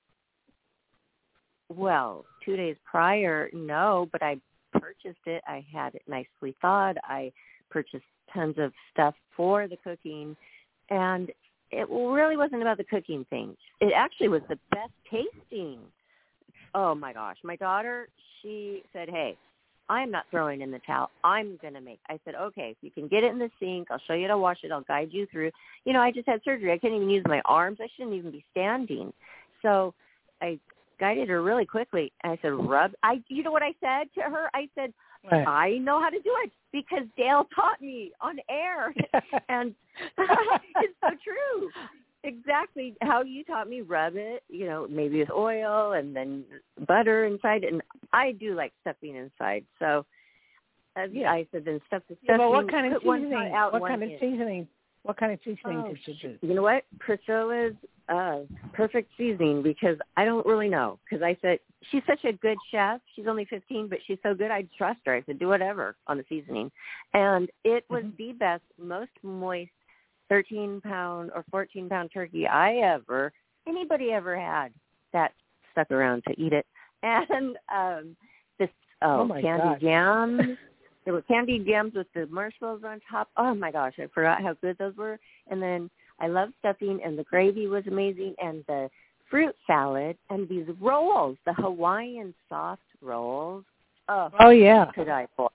Well, two days prior, no, but I purchased it. I had it nicely thawed. I purchased tons of stuff for the cooking, and it really wasn't about the cooking thing. It actually was the best tasting. Oh, my gosh. My daughter, she said, hey, I'm not throwing in the towel. I'm going to make. I said, okay, if you can get it in the sink, I'll show you how to wash it. I'll guide you through. You know, I just had surgery. I couldn't even use my arms. I shouldn't even be standing. So I guided her really quickly. And I said, rub. I, you know what I said to her? I said, right. I know how to do it because Dale taught me on air. And it's so true. Exactly how you taught me, rub it, you know, maybe with oil and then butter inside. And I do like stuffing inside. So uh, yeah, I said then stuff the stuffing. Yeah, but what kind of seasoning? Out, what kind in. of seasoning? What kind of seasoning oh, did you do? You know what? Priscilla's uh, perfect seasoning because I don't really know. Because I said, she's such a good chef. She's only fifteen, but she's so good, I trust her. I said, do whatever on the seasoning. And it was mm-hmm. the best, most moist thirteen-pound or fourteen-pound turkey I ever, anybody ever had that stuck around to eat it. And um, this, oh, oh candied yams. There were candied yams with the marshmallows on top. Oh, my gosh, I forgot how good those were. And then I love stuffing, and the gravy was amazing, and the fruit salad, and these rolls, the Hawaiian soft rolls. Oh, oh yeah. Could I for?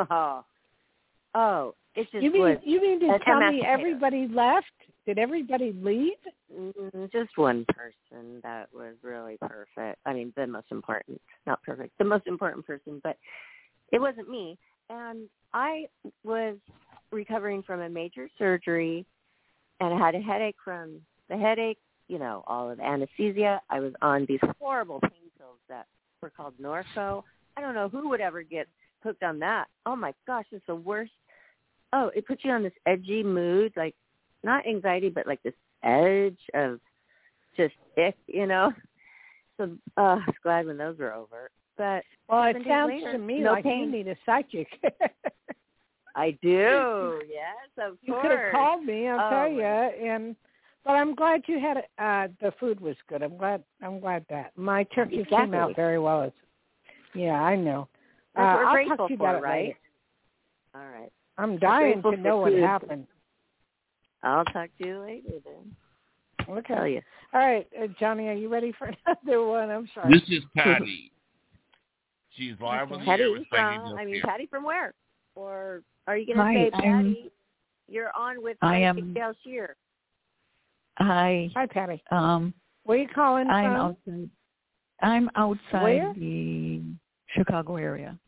Oh, it just you mean, was. You mean to tell me everybody left? Did everybody leave? Mm, just one person that was really perfect. I mean, the most important, not perfect, the most important person, but it wasn't me. And I was recovering from a major surgery, and I had a headache from the headache, you know, all of the anesthesia. I was on these horrible pain pills that were called Norco. I don't know who would ever get hooked on that. Oh, my gosh, it's the worst. Oh, it puts you on this edgy mood, like not anxiety, but like this edge of just ick, you know. So uh, I was glad when those were over. But well, it sounds later, to me no like pain. you need a psychic. I do, yes, of you course. You could have called me, I'll oh, tell you. And but I'm glad you had uh, the food was good. I'm glad. I'm glad that my turkey exactly. came out very well. It's, yeah, I know. That's uh, what we're I'll grateful talk to you for, about right? It later. All right. I'm dying to know what food. happened. I'll talk to you later then. Okay. I'll tell you. All right, uh, Johnny, are you ready for another one? I'm sorry. This is Patty. She's live on the Patty air with Peggy from, I mean, here. Patty from where? Or are you going to say, Patty, I'm, you're on with I am, Dale Shear? Hi. Hi, Patty. Um, Where are you calling I'm from? outside, I'm outside Where? the Chicago area.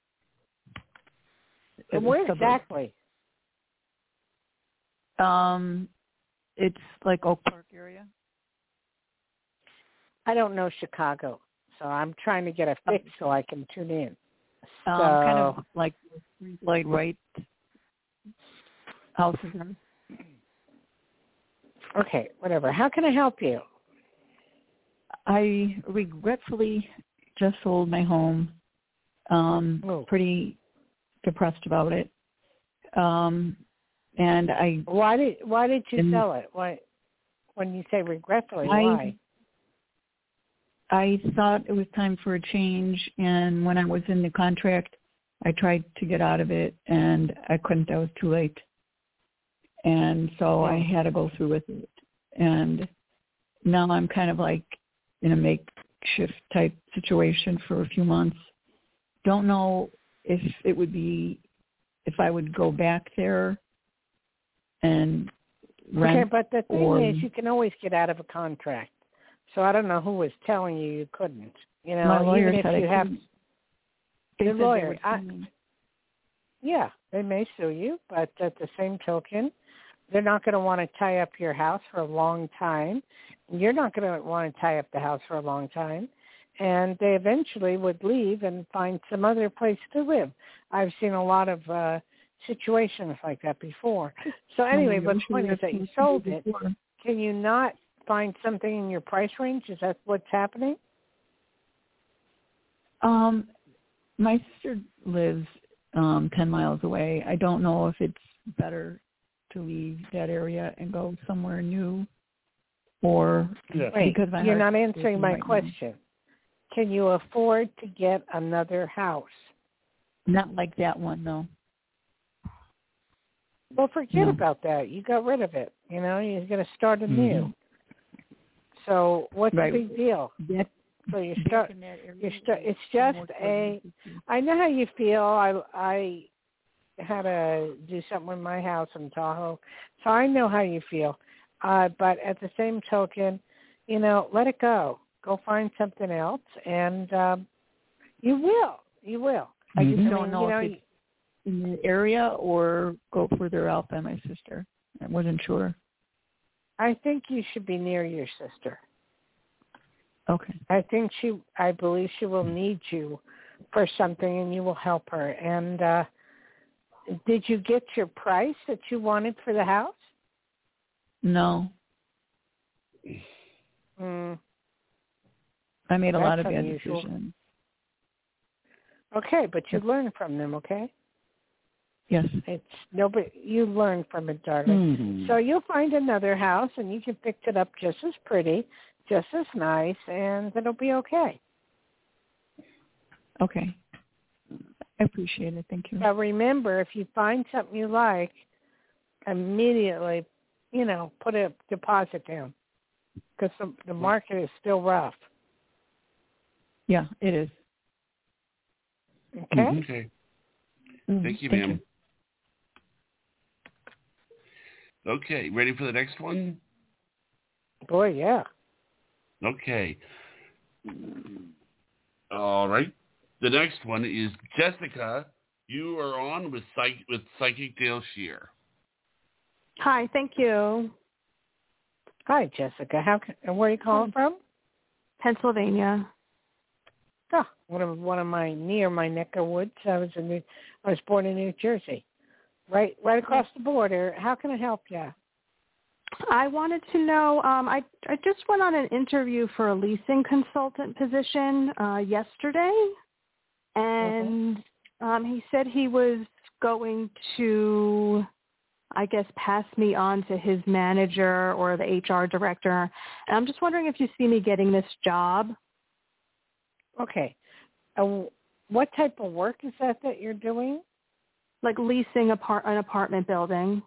And where exactly? Um, it's like Oak Park area. I don't know Chicago, so I'm trying to get a fix so I can tune in. So, um, kind of like Lloyd Wright houses. Okay, whatever. How can I help you? I regretfully just sold my home. Um, oh. Pretty depressed about it. Um, and I. Why did Why did you and, sell it? Why? When you say regretfully, I, why? I thought it was time for a change, and when I was in the contract, I tried to get out of it, and I couldn't. I was too late. And so I had to go through with it. And now I'm kind of like in a makeshift type situation for a few months. Don't know if it would be, if I would go back there and rent. Okay, but the thing or, is, you can always get out of a contract. So I don't know who was telling you you couldn't. You know, my lawyer even if said you I have they the said they lawyer. would I, sue me. yeah, they may sue you, but at the same token, they're not going to want to tie up your house for a long time. You're not going to want to tie up the house for a long time. And they eventually would leave and find some other place to live. I've seen a lot of uh, situations like that before. So anyway, but the point is that you sold it. Can you not find something in your price range? Is that what's happening? Um, my sister lives um, ten miles away. I don't know if it's better to leave that area and go somewhere new, or yes. Wait, because my you're heart's not answering my right question. Now. Can you afford to get another house? Not like that one, no. Well, forget No. about that. You got rid of it. You know, you're going to start anew. Mm-hmm. So what's Right. the big deal? That, So you start. in that area You start. is It's just more a. towards- I know how you feel. I I had to do something with my house in Tahoe, so I know how you feel. Uh, but at the same token, you know, let it go. Go find something else, and um, you will. You will. I just I don't mean, know you know, if it's in the area or go further out by my sister. I wasn't sure. I think you should be near your sister. Okay. I think she, I believe she will need you for something, and you will help her. And uh, did you get your price that you wanted for the house? No. Mm, I made a That's lot of bad unusual. decisions. okay, but you learn from them, okay? Yes. It's nobody. You learn from it, darling. Mm-hmm. So you'll find another house, and you can fix it up just as pretty, just as nice, and it'll be okay. Okay. I appreciate it. Thank you. But remember, if you find something you like, immediately, you know, put a deposit down, because the, the market is still rough. Yeah, it is. Okay? Okay. Mm, Thank you, thank ma'am. Okay, ready for the next one? Boy, yeah. Okay. All right. The next one is Jessica. You are on with Psych- with Psychic Dale Shear. Hi, thank you. Hi, Jessica. How can, and where are you calling from? Pennsylvania. Oh, one of one of my near my neck of woods. I was in New, I was born in New Jersey, right right across the border. How can I help you? I wanted to know, um, I, I just went on an interview for a leasing consultant position uh, yesterday, and mm-hmm. um, he said he was going to, I guess, pass me on to his manager or the H R director. And I'm just wondering if you see me getting this job. Okay. Uh, what type of work is that that you're doing? Like leasing apart- an apartment building.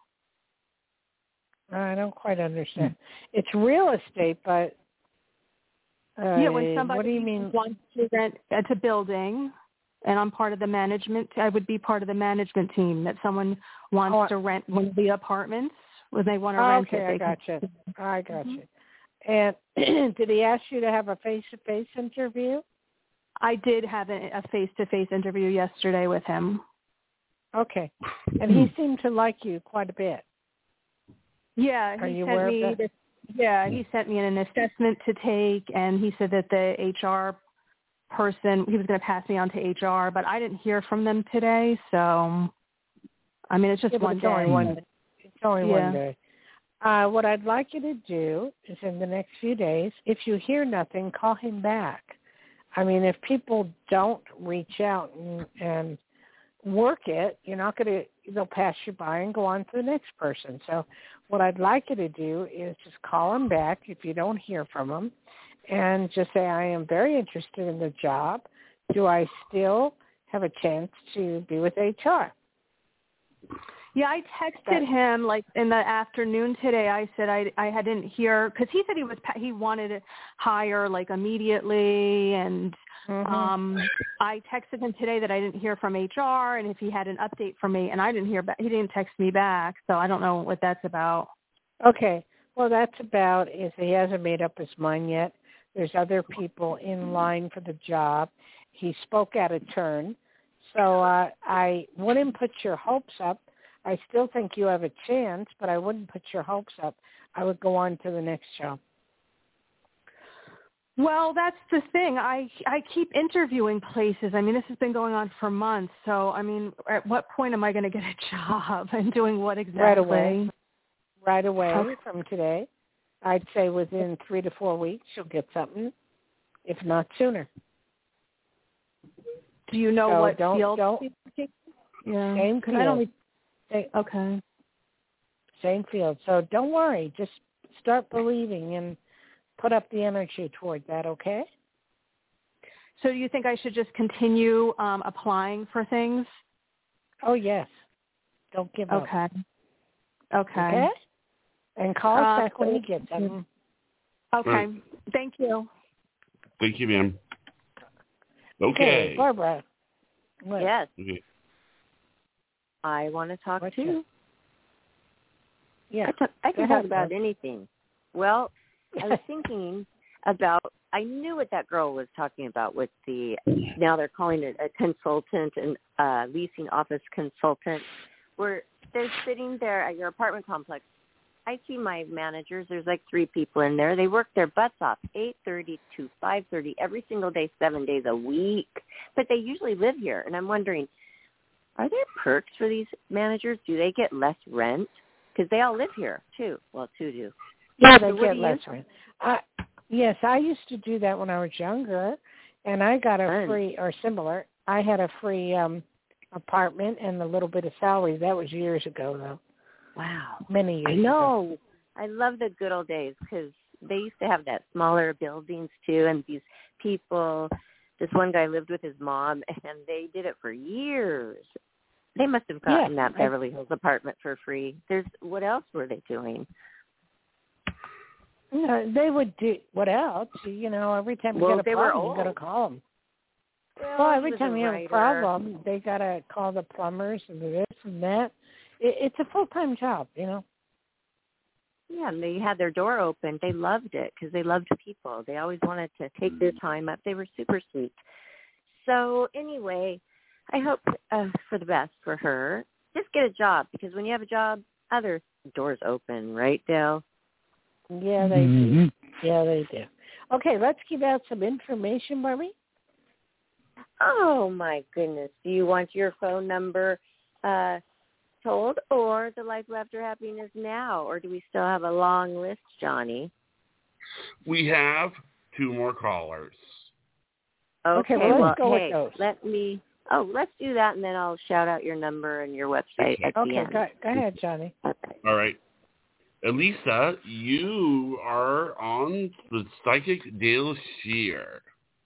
I don't quite understand. It's real estate, but uh, yeah, when somebody what do you mean? wants to rent, it's a building, and I'm part of the management. I would be part of the management team. That someone wants oh, to rent one of the apartments, when they want to oh, rent okay, it. I got you. I got you. And did he ask you to have a face-to-face interview? I did have a, a face-to-face interview yesterday with him. Okay, and he seemed to like you quite a bit. Yeah, Are he you sent aware me of that? this, yeah, he sent me an assessment to take, and he said that the H R person, he was going to pass me on to H R, but I didn't hear from them today, so, I mean, it's just yeah, one it's day. Only one, it's only yeah. one day. Uh, what I'd like you to do is in the next few days, if you hear nothing, call him back. I mean, if people don't reach out and, and work it, you're not going to, they'll pass you by and go on to the next person. So what I'd like you to do is just call him back if you don't hear from him and just say, I am very interested in the job. Do I still have a chance to be with H R? Yeah, I texted him like in the afternoon today. I said I I hadn't hear because he said he was he wanted to hire like immediately, and mm-hmm. um I texted him today that I didn't hear from H R and if he had an update for me, and I didn't hear back. He didn't text me back, so I don't know what that's about. Okay, well that's about is he hasn't made up his mind yet. There's other people in line for the job. He spoke out of turn, so uh, I wouldn't put your hopes up. I still think you have a chance, but I wouldn't put your hopes up. I would go on to the next show. Well, that's the thing. I I keep interviewing places. I mean, this has been going on for months. So, I mean, at what point am I going to get a job and doing what exactly? Right away. Right away okay. From today. I'd say within three to four weeks you'll get something, if not sooner. Do you know so what don't, field? Don't, yeah. Same field. I don't Okay. Same field. So don't worry. Just start believing and put up the energy toward that, okay? So do you think I should just continue um, applying for things? Oh, yes. Don't give up. Okay. Okay. Okay? And call us uh, back when you get them. Okay. Right. Thank you. Thank you, ma'am. Okay. Hey, Barbara. What? Yes. Okay. I want to talk What's too. Yeah. I, t- I can ahead, talk about Bob. anything. Well, I was thinking about, I knew what that girl was talking about with the, now they're calling it a consultant and uh, leasing office consultant, where they're sitting there at your apartment complex. I see my managers. There's like three people in there. They work their butts off, eight thirty to five thirty every single day, seven days a week. But they usually live here. And I'm wondering, are there perks for these managers? Do they get less rent? Because they all live here, too. Well, two do. Yeah, they so get less rent. I, yes, I used to do that when I was younger, and I got a Fun. free, or similar, I had a free um, apartment and a little bit of salary. That was years ago, though. Wow. Many years I ago. know. I love the good old days because they used to have that smaller buildings, too, and these people, this one guy lived with his mom, and they did it for years. They must have gotten yeah, that Beverly Hills apartment for free. There's what else were they doing? You know, they would do what else? You know, every time you well, get a they problem, were you got to call them. Well, well every time a you have writer. a problem, they got to call the plumbers and this and that. It, it's a full-time job, you know. Yeah, and they had their door open. They loved it because they loved people. They always wanted to take their time up. They were super sweet. So anyway, I hope uh, for the best for her. Just get a job because when you have a job, other doors open, right, Dale? Yeah, they mm-hmm. do. Yeah, they do. Okay, let's give out some information, Barbie. Oh, my goodness. Do you want your phone number uh, told or the Life Laughter Happiness now? Or do we still have a long list, Johnny? We have two more callers. Okay, okay well, well, let's go hey, with those. let me... Oh, let's do that, and then I'll shout out your number and your website at okay, the end. Okay, go, go ahead, Johnny. Okay. All right. Elisa, you are on the Psychic Dale Shear.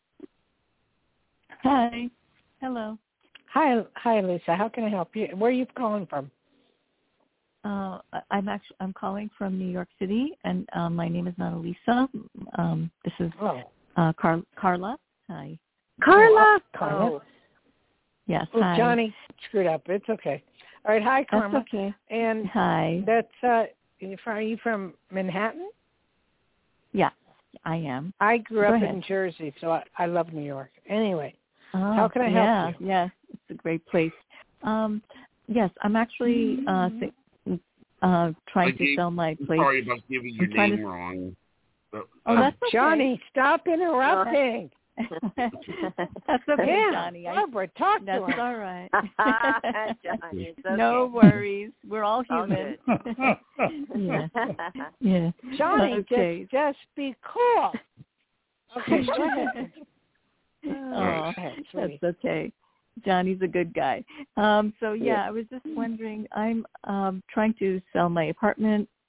Hi. Hello. Hi, hi, Lisa. How can I help you? Where are you calling from? Uh, I'm actually I'm calling from New York City, and um, my name is not Elisa. Um, this is oh. uh, Car- Carla. Hi. Carla. Oh, Carla. Oh. Yes. Well, hi. Johnny screwed up. It's okay. All right. Hi, Karma. That's okay. And hi. That's uh, are you from Manhattan? Yes, I am. I grew Go up ahead. in Jersey, so I, I love New York. Anyway, oh, how can I yeah, help you? Yes, it's a great place. Um, yes, I'm actually uh, th- uh, trying I to gave, sell my place. Sorry about giving your I'm name to... wrong. But, oh, um, that's okay. Johnny, stop interrupting. That's okay, yeah, Johnny. Barbara, talk That's to her. all right. Johnny, it's okay. No worries. We're all human. All yeah. yeah. Johnny, okay. just, just be cool. Okay, go ahead. Oh, that's okay. Johnny's a good guy. Um, so, yeah, I was just wondering, I'm um, trying to sell my apartment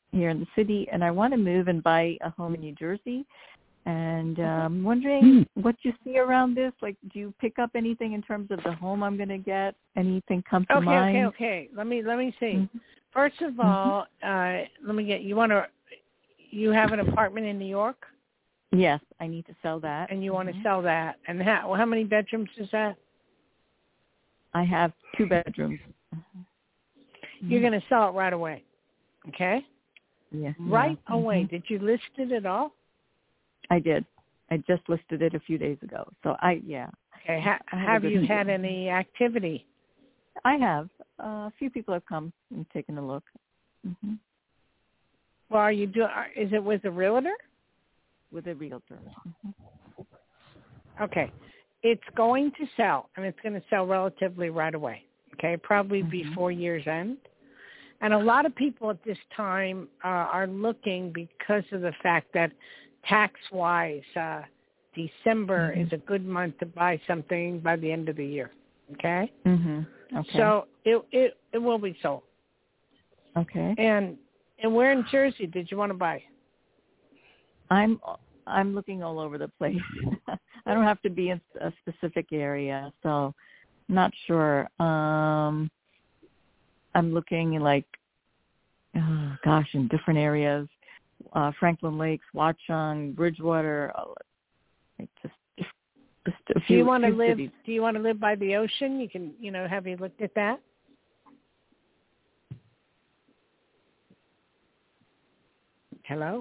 here in the city, and I want to move and buy a home in New Jersey. And I'm um, wondering what you see around this. Like, do you pick up anything in terms of the home I'm going to get? Anything come to okay, mind? Okay, okay, okay. Let me let me see. Mm-hmm. First of all, uh, let me get. You want to? You have an apartment in New York? Yes, I need to sell that. And you want mm-hmm. to sell that? And how how many bedrooms is that? I have two bedrooms. Mm-hmm. You're going to sell it right away, okay? Yeah. Right yeah. away. Mm-hmm. Did you list it at all? I did. I just listed it a few days ago. So I, yeah. Okay. Ha- have you had any activity? I have. Uh, a few people have come and taken a look. Mm-hmm. Well, are you doing? Is it with a realtor? With a realtor. Mm-hmm. Okay. It's going to sell, and it's going to sell relatively right away. Okay, probably mm-hmm. before year's end. And a lot of people at this time uh, are looking because of the fact that tax-wise, uh, December mm-hmm. is a good month to buy something by the end of the year. Okay? Mm-hmm. Okay. So it it it will be sold. Okay. And and where in Jersey did you want to buy? I'm I'm looking all over the place. I don't have to be in a specific area, so not sure. Um, I'm looking like, oh, gosh, in different areas. Uh, Franklin Lakes, Watchung, Bridgewater, uh, just, just, just a few. Do you want to live? Cities. Do you want to live by the ocean? You can, you know, have you looked at that? Hello.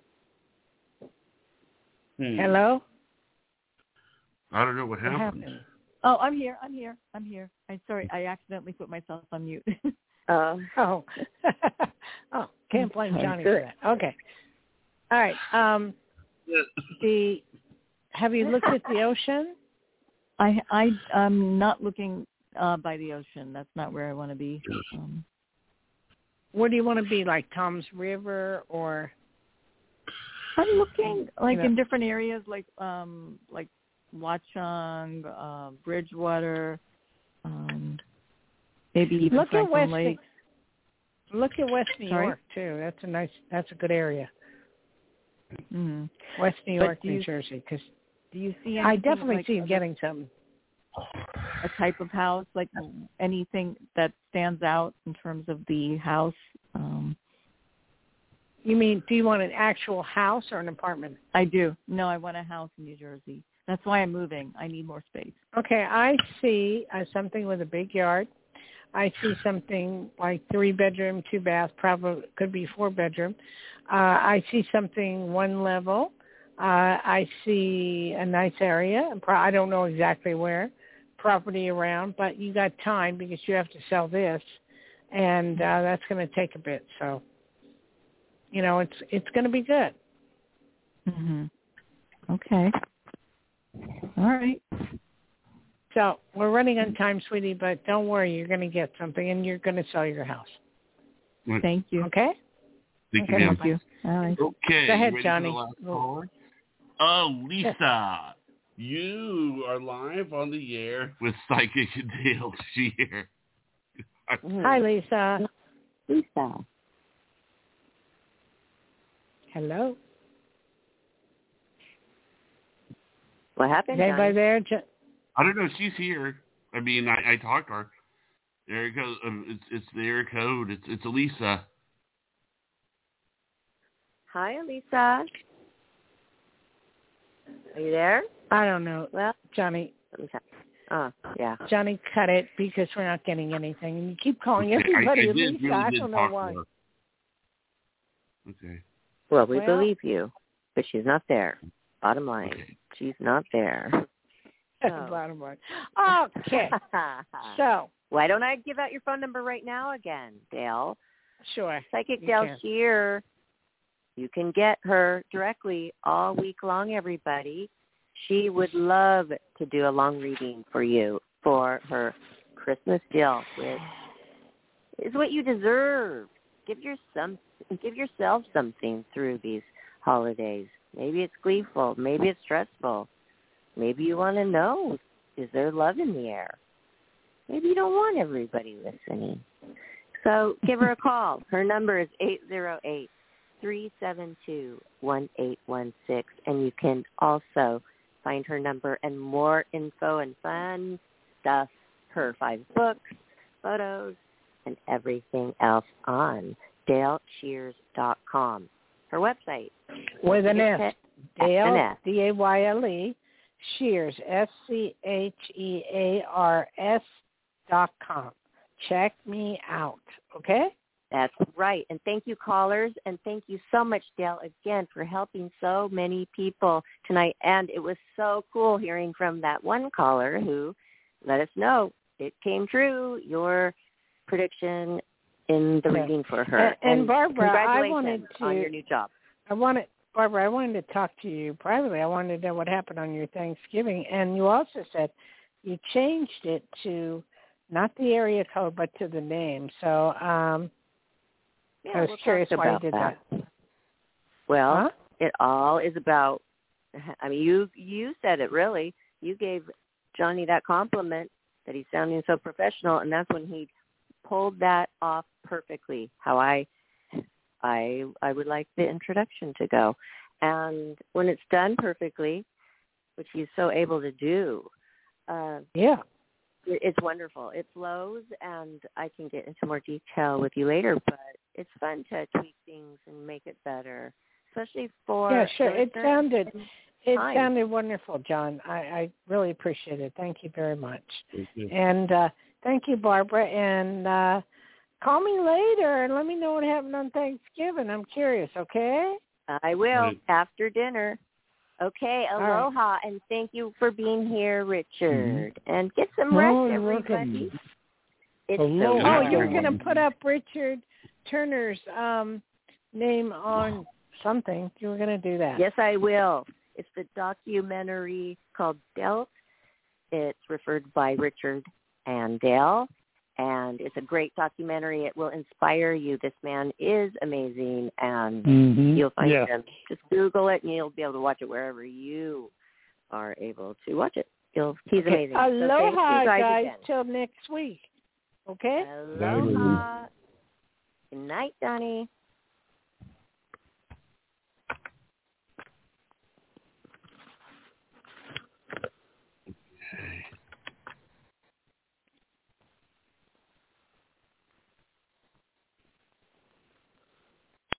Hmm. Hello. I don't know what happened. What happened? Oh, I'm here. I'm here. I'm here. I'm sorry. I accidentally put myself on mute. uh, oh. oh, can't blame Johnny for that. Okay. All right. Um, the have you looked at the ocean? I I I'm not looking uh, by the ocean. That's not where I want to be. Um, where do you want to be? Like Tom's River or? I'm looking like you know, in different areas, like um like Watchung, uh, Bridgewater, um, maybe even look Franklin at West. Lakes. Look at West New Sorry? York too. That's a nice. That's a good area. Mm-hmm. West New But York, New you, Jersey. Because do you see? I definitely like see you other, getting something. A type of house, like anything that stands out in terms of the house. Um, You mean, do you want an actual house or an apartment? I do. No, I want a house in New Jersey. That's why I'm moving. I need more space. Okay, I see uh, something with a big yard. I see something like three bedroom, two bath, probably could be four bedroom. Uh, I see something one level. Uh, I see a nice area. I don't know exactly where, property around, but you got time because you have to sell this, and uh, that's going to take a bit. So, you know, it's it's going to be good. Mm-hmm. Okay. All right. So we're running on time, sweetie, but don't worry, you're going to get something, and you're going to sell your house. Thank you. Okay? Thank okay, you. Thank you. All right. Okay. Go ahead, ready Johnny. For the last caller? Oh, Lisa, you are live on the air with Psychic Dale Shear. Hi, Lisa. Lisa. Hello. What happened? Is anybody there? Jo- I don't know. She's here. I mean, I, I talked to her. There it goes. Um, it's it's the area code. It's it's Elisa. Hi, Elisa. Are you there? I don't know. Well, Johnny. Oh, yeah. Johnny, cut it because we're not getting anything. And you keep calling Okay, everybody I, I Elisa. did, really I did don't know talk why. to her. Okay. Well, we Well, believe you, but she's not there. Bottom line, Okay. she's not there. Oh. Bottom line. Okay. So. Why don't I give out your phone number right now again, Dale? Sure. Psychic you Dale can. Shear. You can get her directly all week long, everybody. She would love to do a long reading for you for her Christmas deal, which is what you deserve. Give your some, give yourself something through these holidays. Maybe it's gleeful. Maybe it's stressful. Maybe you want to know, is there love in the air? Maybe you don't want everybody listening. So give her a call. Her number is eight zero eight, three seven two, one eight one six, and you can also find her number and more info and fun stuff, her five books, photos, and everything else on dale shears dot com. Her website. With an S. Dale, an S. D A Y L E, Shears, S C H E A R S dot com. Check me out, okay? That's right. And thank you, callers. And thank you so much, Dale, again, for helping so many people tonight. And it was so cool hearing from that one caller who let us know it came true, your prediction in the Yeah. reading for her. And, and, and Barbara, I congratulations wanted to, on your new job. I wanted, Barbara, I wanted to talk to you privately. I wanted to know what happened on your Thanksgiving. And you also said you changed it to not the area code, but to the name. So um, yeah, I was we'll curious talk why you about did that. that. Well, Huh? it all is about, I mean, you you said it really. You gave Johnny that compliment that he's sounding so professional, and that's when he pulled that off perfectly, how I I I would like the introduction to go. And when it's done perfectly, which he's so able to do, uh, yeah, it, it's wonderful. It flows, and I can get into more detail with you later, but it's fun to tweak things and make it better, especially for yeah, sure. It listeners. sounded it Time. sounded wonderful, John. I, I really appreciate it. Thank you very much. Thank you. And uh, thank you, Barbara. And uh, call me later and let me know what happened on Thanksgiving. I'm curious, okay? I will, Right. after dinner. Okay, aloha, right. and thank you for being here, Richard. Mm-hmm. And get some Oh, rest, you're everybody. welcome. It's Aloha. so Oh, nice. you were going to put up Richard Turner's um, name on something. You were going to do that. Yes, I will. It's the documentary called Dealt. It's referred by Richard and Dale, and it's a great documentary. It will inspire you. This man is amazing, and Mm-hmm. you'll find Yeah. him. Just Google it, and you'll be able to watch it wherever you are able to watch it. You'll, he's Okay. amazing. So thank Aloha, you guys, guys, again. till next week. Okay? Aloha. Good night, Donnie.